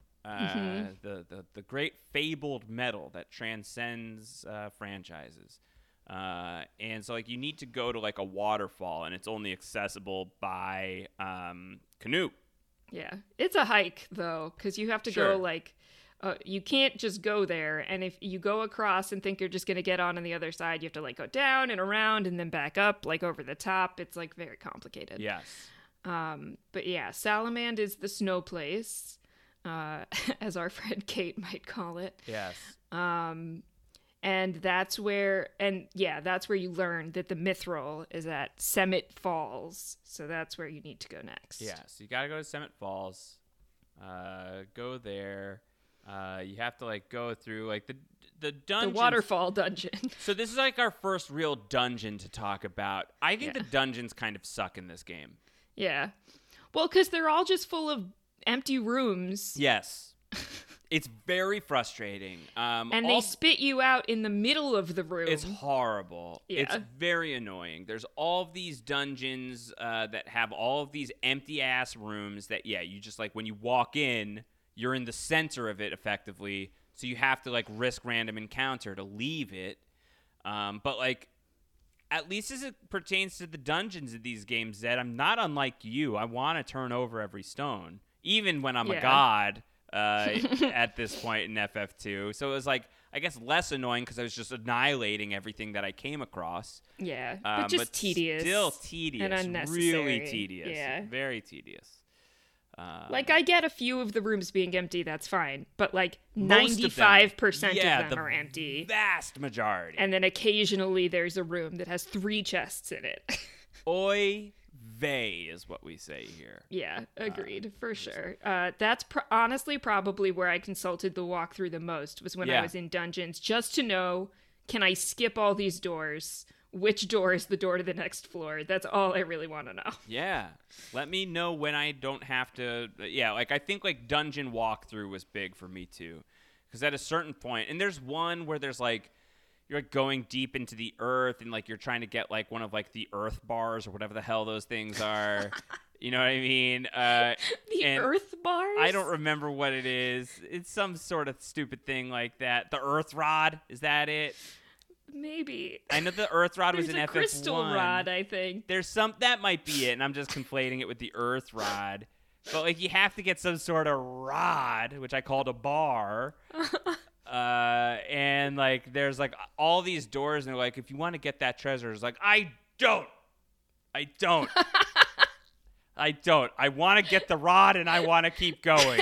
The great fabled metal that transcends franchises. And so like you need to go to like a waterfall, and it's only accessible by canoe. Yeah. It's a hike, though, because you have to go, like, you can't just go there. And if you go across and think you're just going to get on the other side, you have to, like, go down and around and then back up, like, over the top. It's, like, very complicated. Yes. But, yeah, Salamand is the snow place, as our friend Kate might call it. Yes. And that's where you learn that the Mithril is at Semet Falls. So that's where you need to go next. Yeah, so you got to go to Semet Falls. Go there. You have to like go through like the dungeon. The waterfall dungeon. So this is like our first real dungeon to talk about. I think the dungeons kind of suck in this game. Yeah. Well, because they're all just full of empty rooms. Yes. It's very frustrating. And they spit you out in the middle of the room. It's horrible. Yeah. It's very annoying. There's all of these dungeons that have all of these empty-ass rooms that, you just, like, when you walk in, you're in the center of it, effectively, so you have to, like, risk random encounter to leave it. But, like, at least as it pertains to the dungeons of these games, Zed, I'm not unlike you. I want to turn over every stone, even when I'm a god. At this point in FF2. So it was like, I guess less annoying because I was just annihilating everything that I came across. Yeah, but just tedious. Still tedious. And unnecessary. Really tedious. Yeah. Very tedious. Like, I get a few of the rooms being empty, that's fine. But, like, 95% of them are empty. Vast majority. And then occasionally there's a room that has 3 chests in it. Oy vey is what we say here. Yeah, agreed, for sure. That's honestly probably where I consulted the walkthrough the most, was when I was in dungeons, just to know, can I skip all these doors? Which door is the door to the next floor? That's all I really want to know. Yeah. Let me know when I don't have to... Yeah, like, I think, like, dungeon walkthrough was big for me, too. Because at a certain point... And there's one where there's, like... You're like going deep into the earth and like you're trying to get like one of like the earth bars or whatever the hell those things are. You know what I mean? The earth bars? I don't remember what it is. It's some sort of stupid thing like that. The earth rod, is that it? maybe. I know the Earth Rod was There's an a FF1. crystal rod, I think. There's that might be it, and I'm just conflating it with the Earth Rod. But like, you have to get some sort of rod, which I called a bar. And like, there's like all these doors, and they're like, if you want to get that treasure, it's like, I don't. I want to get the rod, and I want to keep going.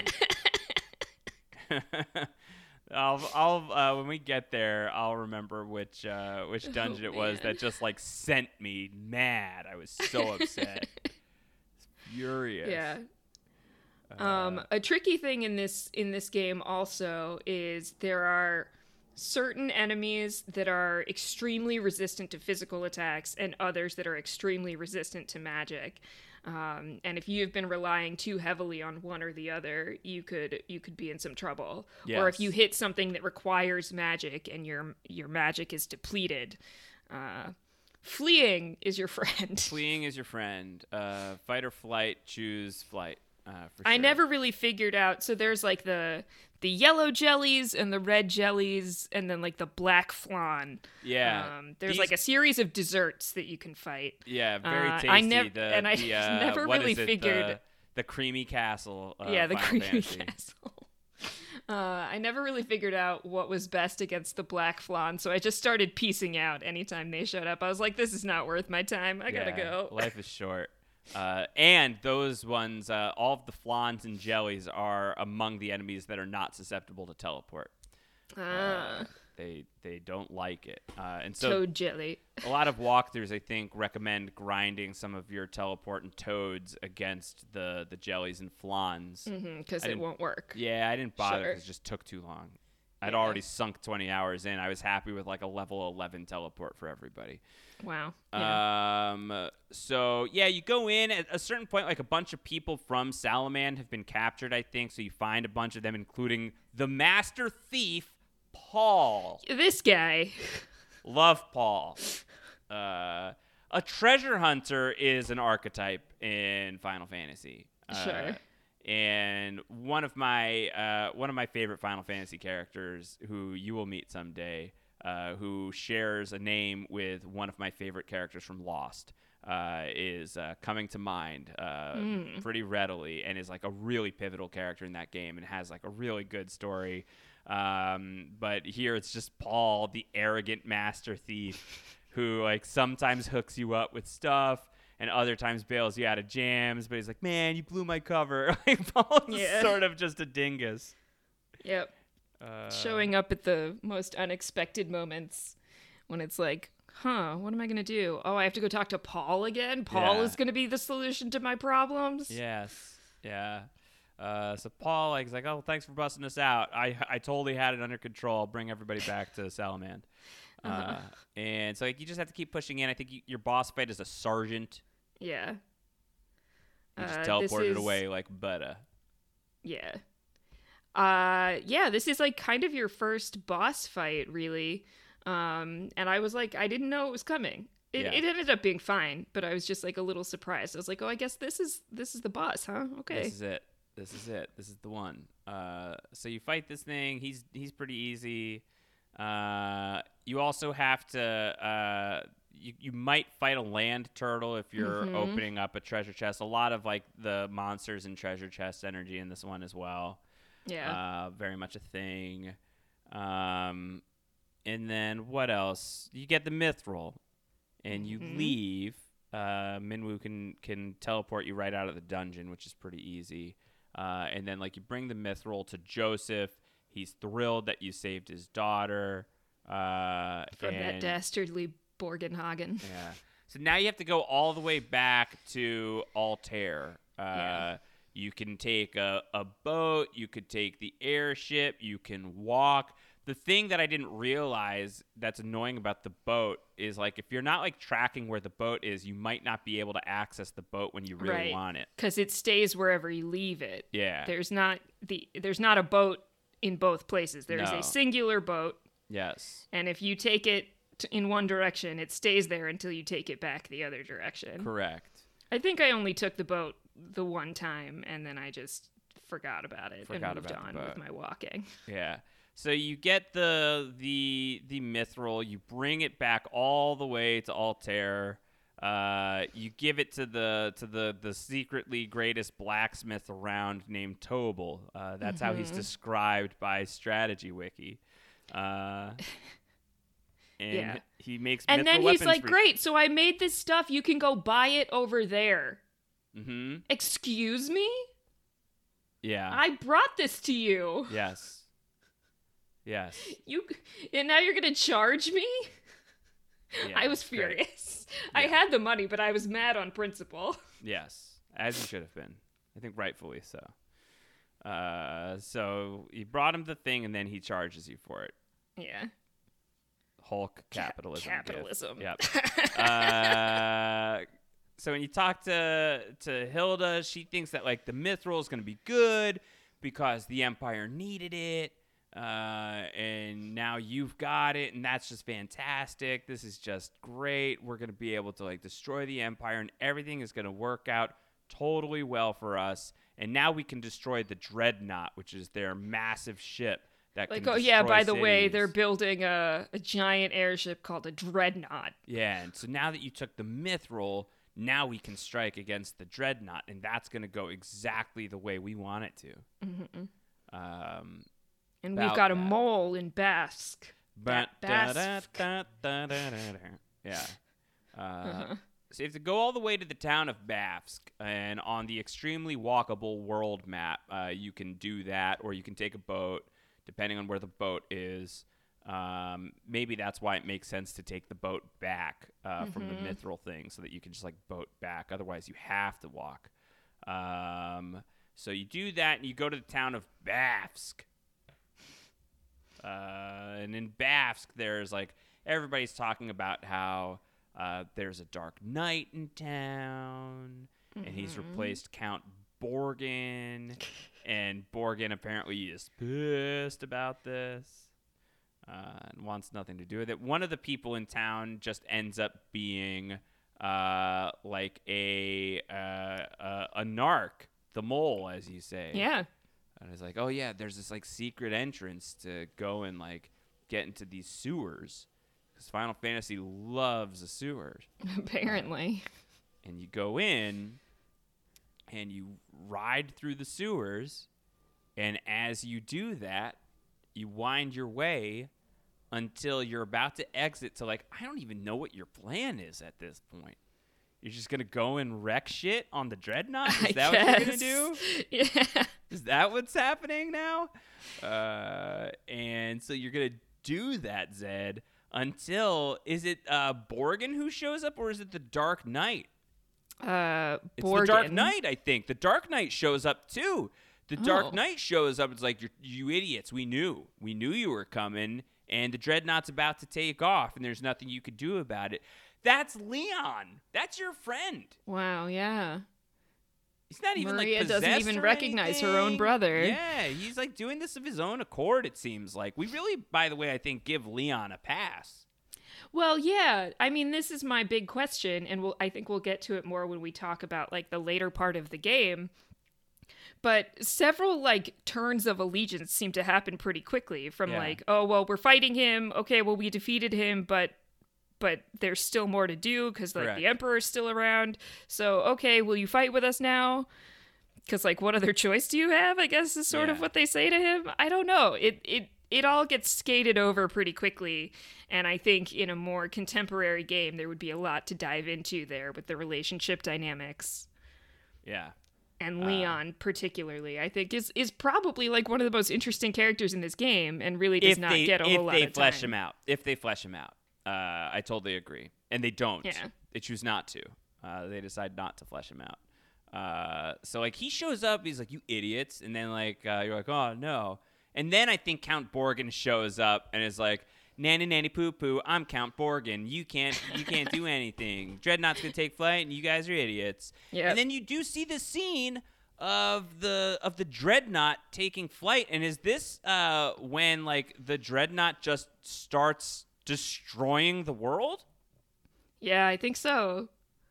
I'll when we get there, I'll remember which dungeon it was that just like sent me mad. I was so upset. Furious. Yeah. A tricky thing in this game also is there are certain enemies that are extremely resistant to physical attacks and others that are extremely resistant to magic. And if you've been relying too heavily on one or the other, you could be in some trouble. Yes. Or if you hit something that requires magic and your magic is depleted, fleeing is your friend. Fleeing is your friend. Fight or flight, choose flight. For sure. I never really figured out. So there's like the yellow jellies and the red jellies, and then like the black flan. Yeah. There's like a series of desserts that you can fight. Yeah, very tasty. I never really figured the creamy castle. The Final creamy Fantasy. castle. I never really figured out what was best against the black flan, so I just started piecing out anytime they showed up. I was like, this is not worth my time. I gotta go. Life is short. And those ones, all of the flans and jellies are among the enemies that are not susceptible to teleport. They don't like it. And so Toad jelly. a lot of walkthroughs, I think, recommend grinding some of your teleport and toads against the jellies and flans. Because it won't work. Yeah, I didn't bother Sure. because it just took too long. I'd already sunk 20 hours in. I was happy with like a level 11 teleport for everybody. Wow. Yeah. So yeah, you go in at a certain point, like a bunch of people from Salamand have been captured, I think. So you find a bunch of them, including the master thief, Paul. This guy. Love Paul. A treasure hunter is an archetype in Final Fantasy. Sure. And one of my favorite Final Fantasy characters, who you will meet someday, who shares a name with one of my favorite characters from Lost, is coming to mind pretty readily, and is like a really pivotal character in that game, and has like a really good story. But here it's just Paul, the arrogant master thief, who like sometimes hooks you up with stuff and other times bails you out of jams, but he's like, man, you blew my cover. Like, Paul's sort of just a dingus. Yep. Showing up at the most unexpected moments when it's like, what am I going to do? Oh, I have to go talk to Paul again? Paul is going to be the solution to my problems? Yes. Yeah. So Paul is like, oh, thanks for busting us out. I totally had it under control. I'll bring everybody back to Salamand. And so like, you just have to keep pushing in. I think your boss fight is a sergeant. Yeah. You just teleported away like butter. Yeah. This is like kind of your first boss fight, really. And I was like, I didn't know it was coming. It ended up being fine, but I was just like a little surprised. I was like, oh, I guess this is the boss, huh? Okay. This is it. This is the one. So you fight this thing. He's pretty easy. You also have to you might fight a land turtle if you're opening up a treasure chest. A lot of like the monsters and treasure chest energy in this one as well. Yeah. Very much a thing. And then what else? You get the mithril, and you leave. Minwu can teleport you right out of the dungeon, which is pretty easy. And then like you bring the mithril to Joseph. He's thrilled that you saved his daughter. From that dastardly Borgenhagen. Yeah. So now you have to go all the way back to Altair. You can take a boat. You could take the airship. You can walk. The thing that I didn't realize that's annoying about the boat is like if you're not like tracking where the boat is, you might not be able to access the boat when you really want it. Because it stays wherever you leave it. Yeah. There's not a boat in both places. There's a singular boat. Yes. And if you take it in one direction, it stays there until you take it back the other direction. Correct. I think I only took the boat the one time, and then I just forgot about it and moved on with my walking. Yeah. So you get the mithril, you bring it back all the way to Altair. You give it to the secretly greatest blacksmith around named Tobal. That's how he's described by Strategy Wiki. And he makes mithril and then weapons he's like, great, so I made this stuff. You can go buy it over there. Mm-hmm. Excuse me? Yeah. I brought this to you. Yes. And now you're going to charge me? Yeah, I was furious. Yeah. I had the money, but I was mad on principle. Yes, as you should have been. I think rightfully so. So you brought him the thing, and then he charges you for it. Yeah. Hulk capitalism. Capitalism. Yep. So when you talk to Hilda, she thinks that like the mithril is going to be good because the Empire needed it. And now you've got it, and that's just fantastic. This is just great. We're going to be able to like destroy the Empire, and everything is going to work out totally well for us. And now we can destroy the Dreadnought, which is their massive ship that can destroy by the cities. way, they're building a giant airship called a Dreadnought. Yeah, and so now that you took the mithril, now we can strike against the Dreadnought, and that's going to go exactly the way we want it to. Mm-hmm. And we've got a mole in Basque. Basque. Yeah. So you have to go all the way to the town of Bafsk, and on the extremely walkable world map, you can do that, or you can take a boat, depending on where the boat is. Maybe that's why it makes sense to take the boat back from the mithril thing, so that you can just like boat back. Otherwise, you have to walk. So you do that, and you go to the town of Bafsk. And in Bafsk, there's like everybody's talking about how there's a Dark Knight in town, and he's replaced Count Borgin, and Borgin apparently is pissed about this and wants nothing to do with it. One of the people in town just ends up being like a narc, the mole, as you say. Yeah. And it's like, oh yeah, there's this like secret entrance to go and like get into these sewers, because Final Fantasy loves the sewers. Apparently. And you go in, and you ride through the sewers, and as you do that, you wind your way until you're about to exit to like, I don't even know what your plan is at this point. You're just going to go and wreck shit on the Dreadnought? Is that what you're going to do? Yeah. Is that what's happening now? And so you're going to do that, Zed, until, is it Borgin who shows up, or is it the Dark Knight? It's the Dark Knight, I think. The Dark Knight shows up, too. The Dark Knight shows up. It's like, you idiots, we knew you were coming, and the Dreadnought's about to take off, and there's nothing you could do about it. That's Leon. That's your friend. Wow, yeah. He's not even Maria like possessed doesn't even recognize her own brother. Yeah, he's like doing this of his own accord, it seems like. We really, by the way, I think, give Leon a pass. Well, yeah. I mean, this is my big question, and I think we'll get to it more when we talk about like the later part of the game. But several like turns of allegiance seem to happen pretty quickly. From like, oh well, we're fighting him. Okay, well we defeated him, but there's still more to do because like the Emperor's still around. So okay, will you fight with us now? Because like, what other choice do you have? I guess is sort of what they say to him. I don't know. It all gets skated over pretty quickly, and I think in a more contemporary game there would be a lot to dive into there with the relationship dynamics. Yeah. And Leon, particularly, I think is probably like one of the most interesting characters in this game, and really does not get a whole lot of time. If they flesh him out, I totally agree. And they don't. Yeah. They choose not to. They decide not to flesh him out. So like he shows up, he's like, you idiots, and then like you're like, oh no. And then I think Count Borgin shows up and is like, nanny nanny poo poo, I'm Count Borgin. You can't do anything. Dreadnought's gonna take flight, and you guys are idiots. Yeah. And then you do see the scene of the Dreadnought taking flight, and is this when like the Dreadnought just starts destroying the world? Yeah, I think so.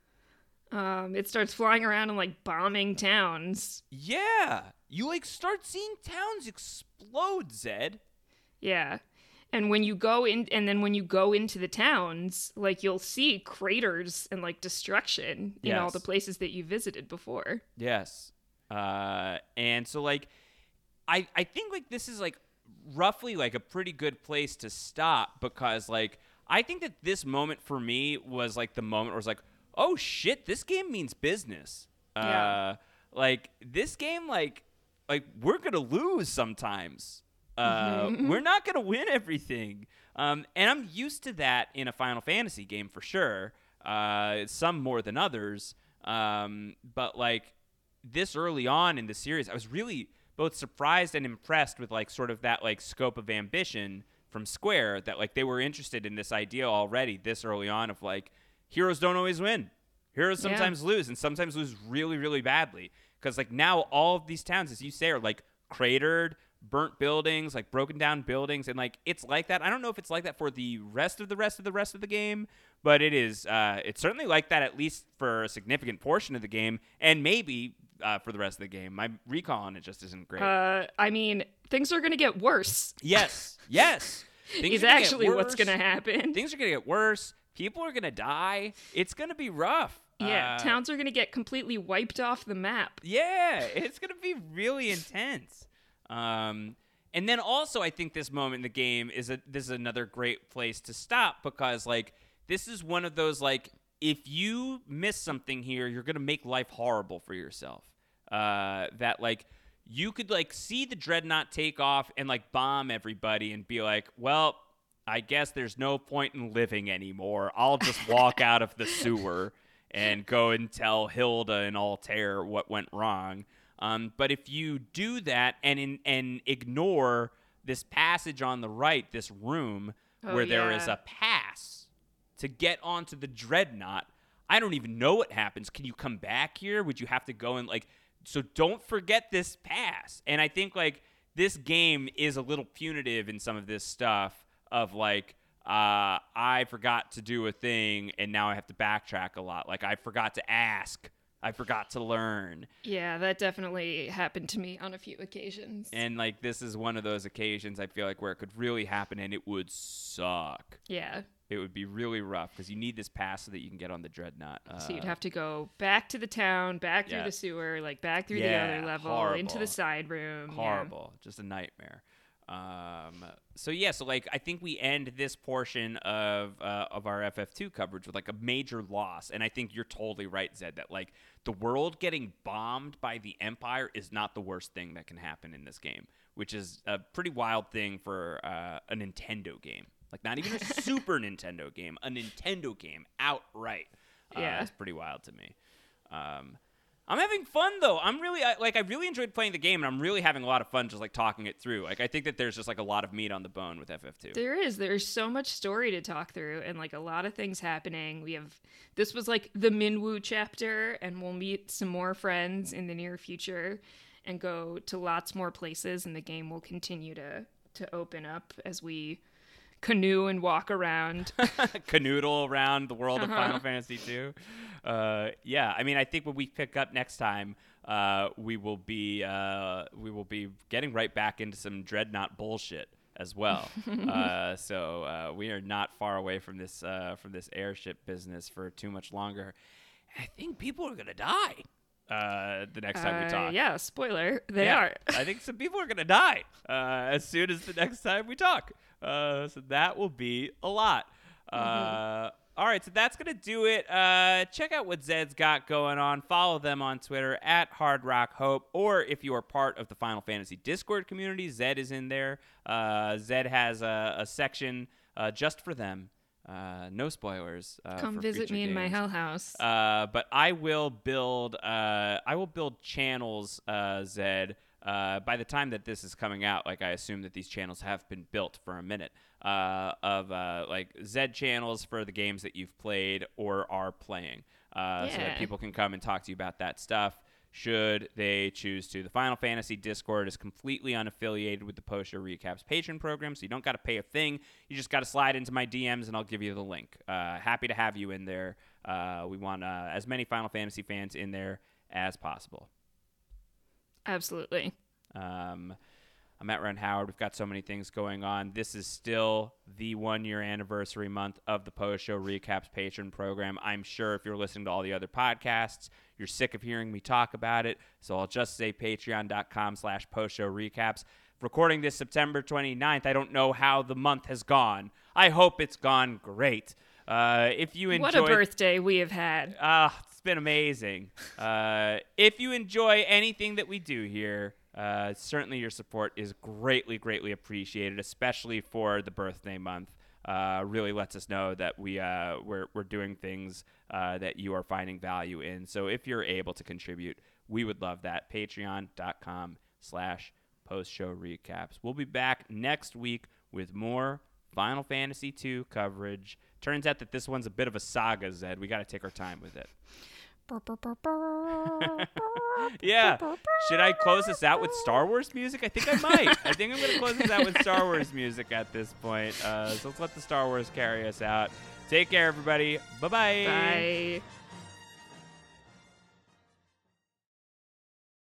It starts flying around and like bombing towns. Yeah, you like start seeing towns explode, Zed. Yeah. And when you go in, and then when you go into the towns, like you'll see craters and like destruction in all the places that you visited before. Yes. And so like, I think like this is like roughly like a pretty good place to stop, because like, I think that this moment for me was like the moment where it's like, oh shit, this game means business. Like this game, like we're going to lose sometimes. We're not going to win everything. And I'm used to that in a Final Fantasy game for sure. Some more than others. But like this early on in the series, I was really both surprised and impressed with like sort of that like scope of ambition from Square, that like they were interested in this idea already this early on of like, heroes don't always win. Heroes sometimes lose, and sometimes lose really, really badly. Because like now all of these towns, as you say, are like cratered, burnt buildings, like broken down buildings, and like it's like that. I don't know if it's like that for the rest of the game, but it is. It's certainly like that at least for a significant portion of the game, and maybe for the rest of the game. My recall on it just isn't great. I mean, things are gonna get worse. Yes. Is actually what's gonna happen. Things are gonna get worse. People are gonna die. It's gonna be rough. Yeah, towns are gonna get completely wiped off the map. Yeah, it's gonna be really intense. And then also, I think this moment in the game this is another great place to stop, because like this is one of those like, if you miss something here, you're gonna make life horrible for yourself. That like you could like see the Dreadnought take off and like bomb everybody and be like, well, I guess there's no point in living anymore. I'll just walk out of the sewer and go and tell Hilda and Altair what went wrong. But if you do that and ignore this passage on the right, this room where there is a pass to get onto the Dreadnought, I don't even know what happens. Can you come back here? Would you have to go and like? So don't forget this pass. And I think like this game is a little punitive in some of this stuff of like, I forgot to do a thing and now I have to backtrack a lot. Like I forgot to ask. I forgot to learn. Yeah, that definitely happened to me on a few occasions. And like this is one of those occasions I feel like where it could really happen and it would suck. Yeah. It would be really rough because you need this pass so that you can get on the Dreadnought. So you'd have to go back to the town, back through the sewer, like back through the other level, into the side room. Horrible. Just a nightmare. So like I think we end this portion of our FF2 coverage with like a major loss, and I think you're totally right, Zed, that like the world getting bombed by the Empire is not the worst thing that can happen in this game, which is a pretty wild thing for a Nintendo game. Like not even a Super Nintendo game, a Nintendo game outright. It's pretty wild to me. I'm having fun though. I really enjoyed playing the game, and I'm really having a lot of fun just like talking it through. Like I think that there's just like a lot of meat on the bone with FF2. There's so much story to talk through, and like a lot of things happening. This was like the Minwu chapter, and we'll meet some more friends in the near future and go to lots more places, and the game will continue to open up as we canoe and walk around. Canoodle around the world of Final Fantasy II. I mean, I think when we pick up next time, we will be getting right back into some Dreadnought bullshit as well. So we are not far away from this airship business for too much longer. I think people are gonna die the next time we talk. Yeah, spoiler, they are. I think some people are gonna die as soon as the next time we talk. So that will be a lot. All right, so that's going to do it. Check out what Zed's got going on. Follow them on Twitter at Hard Rock Hope, or if you are part of the Final Fantasy Discord community, Zed is in there. Zed has a section just for them. No spoilers. Come visit me in my hell house. But I will build channels, Zed. By the time that this is coming out, like I assume that these channels have been built for a minute, of like Zed channels for the games that you've played or are playing, so that people can come and talk to you about that stuff should they choose to. The Final Fantasy Discord is completely unaffiliated with the Post Show Recaps Patreon program, so you don't got to pay a thing. You just got to slide into my DMs and I'll give you the link. Happy to have you in there. We want as many Final Fantasy fans in there as possible. Absolutely. I'm at Ren Howard. We've got so many things going on. This is still the 1-year anniversary month of the Post-Show Recaps Patreon program. I'm sure if you're listening to all the other podcasts, you're sick of hearing me talk about it. So I'll just say patreon.com/Post-Show Recaps. Recording this September 29th, I don't know how the month has gone. I hope it's gone great. If you enjoyed, what a birthday we have had. It's been amazing. If you enjoy anything that we do here, certainly your support is greatly, greatly appreciated, especially for the birthday month. Really lets us know that we're doing things that you are finding value in. So if you're able to contribute, we would love that. Patreon.com/Post-Show Recaps. We'll be back next week with more Final Fantasy II coverage. Turns out that this one's a bit of a saga, Zed. We got to take our time with it. Yeah. Should I close this out with Star Wars music? I think I might. I think I'm going to close this out with Star Wars music at this point. So let's let the Star Wars carry us out. Take care, everybody. Bye-bye. Bye.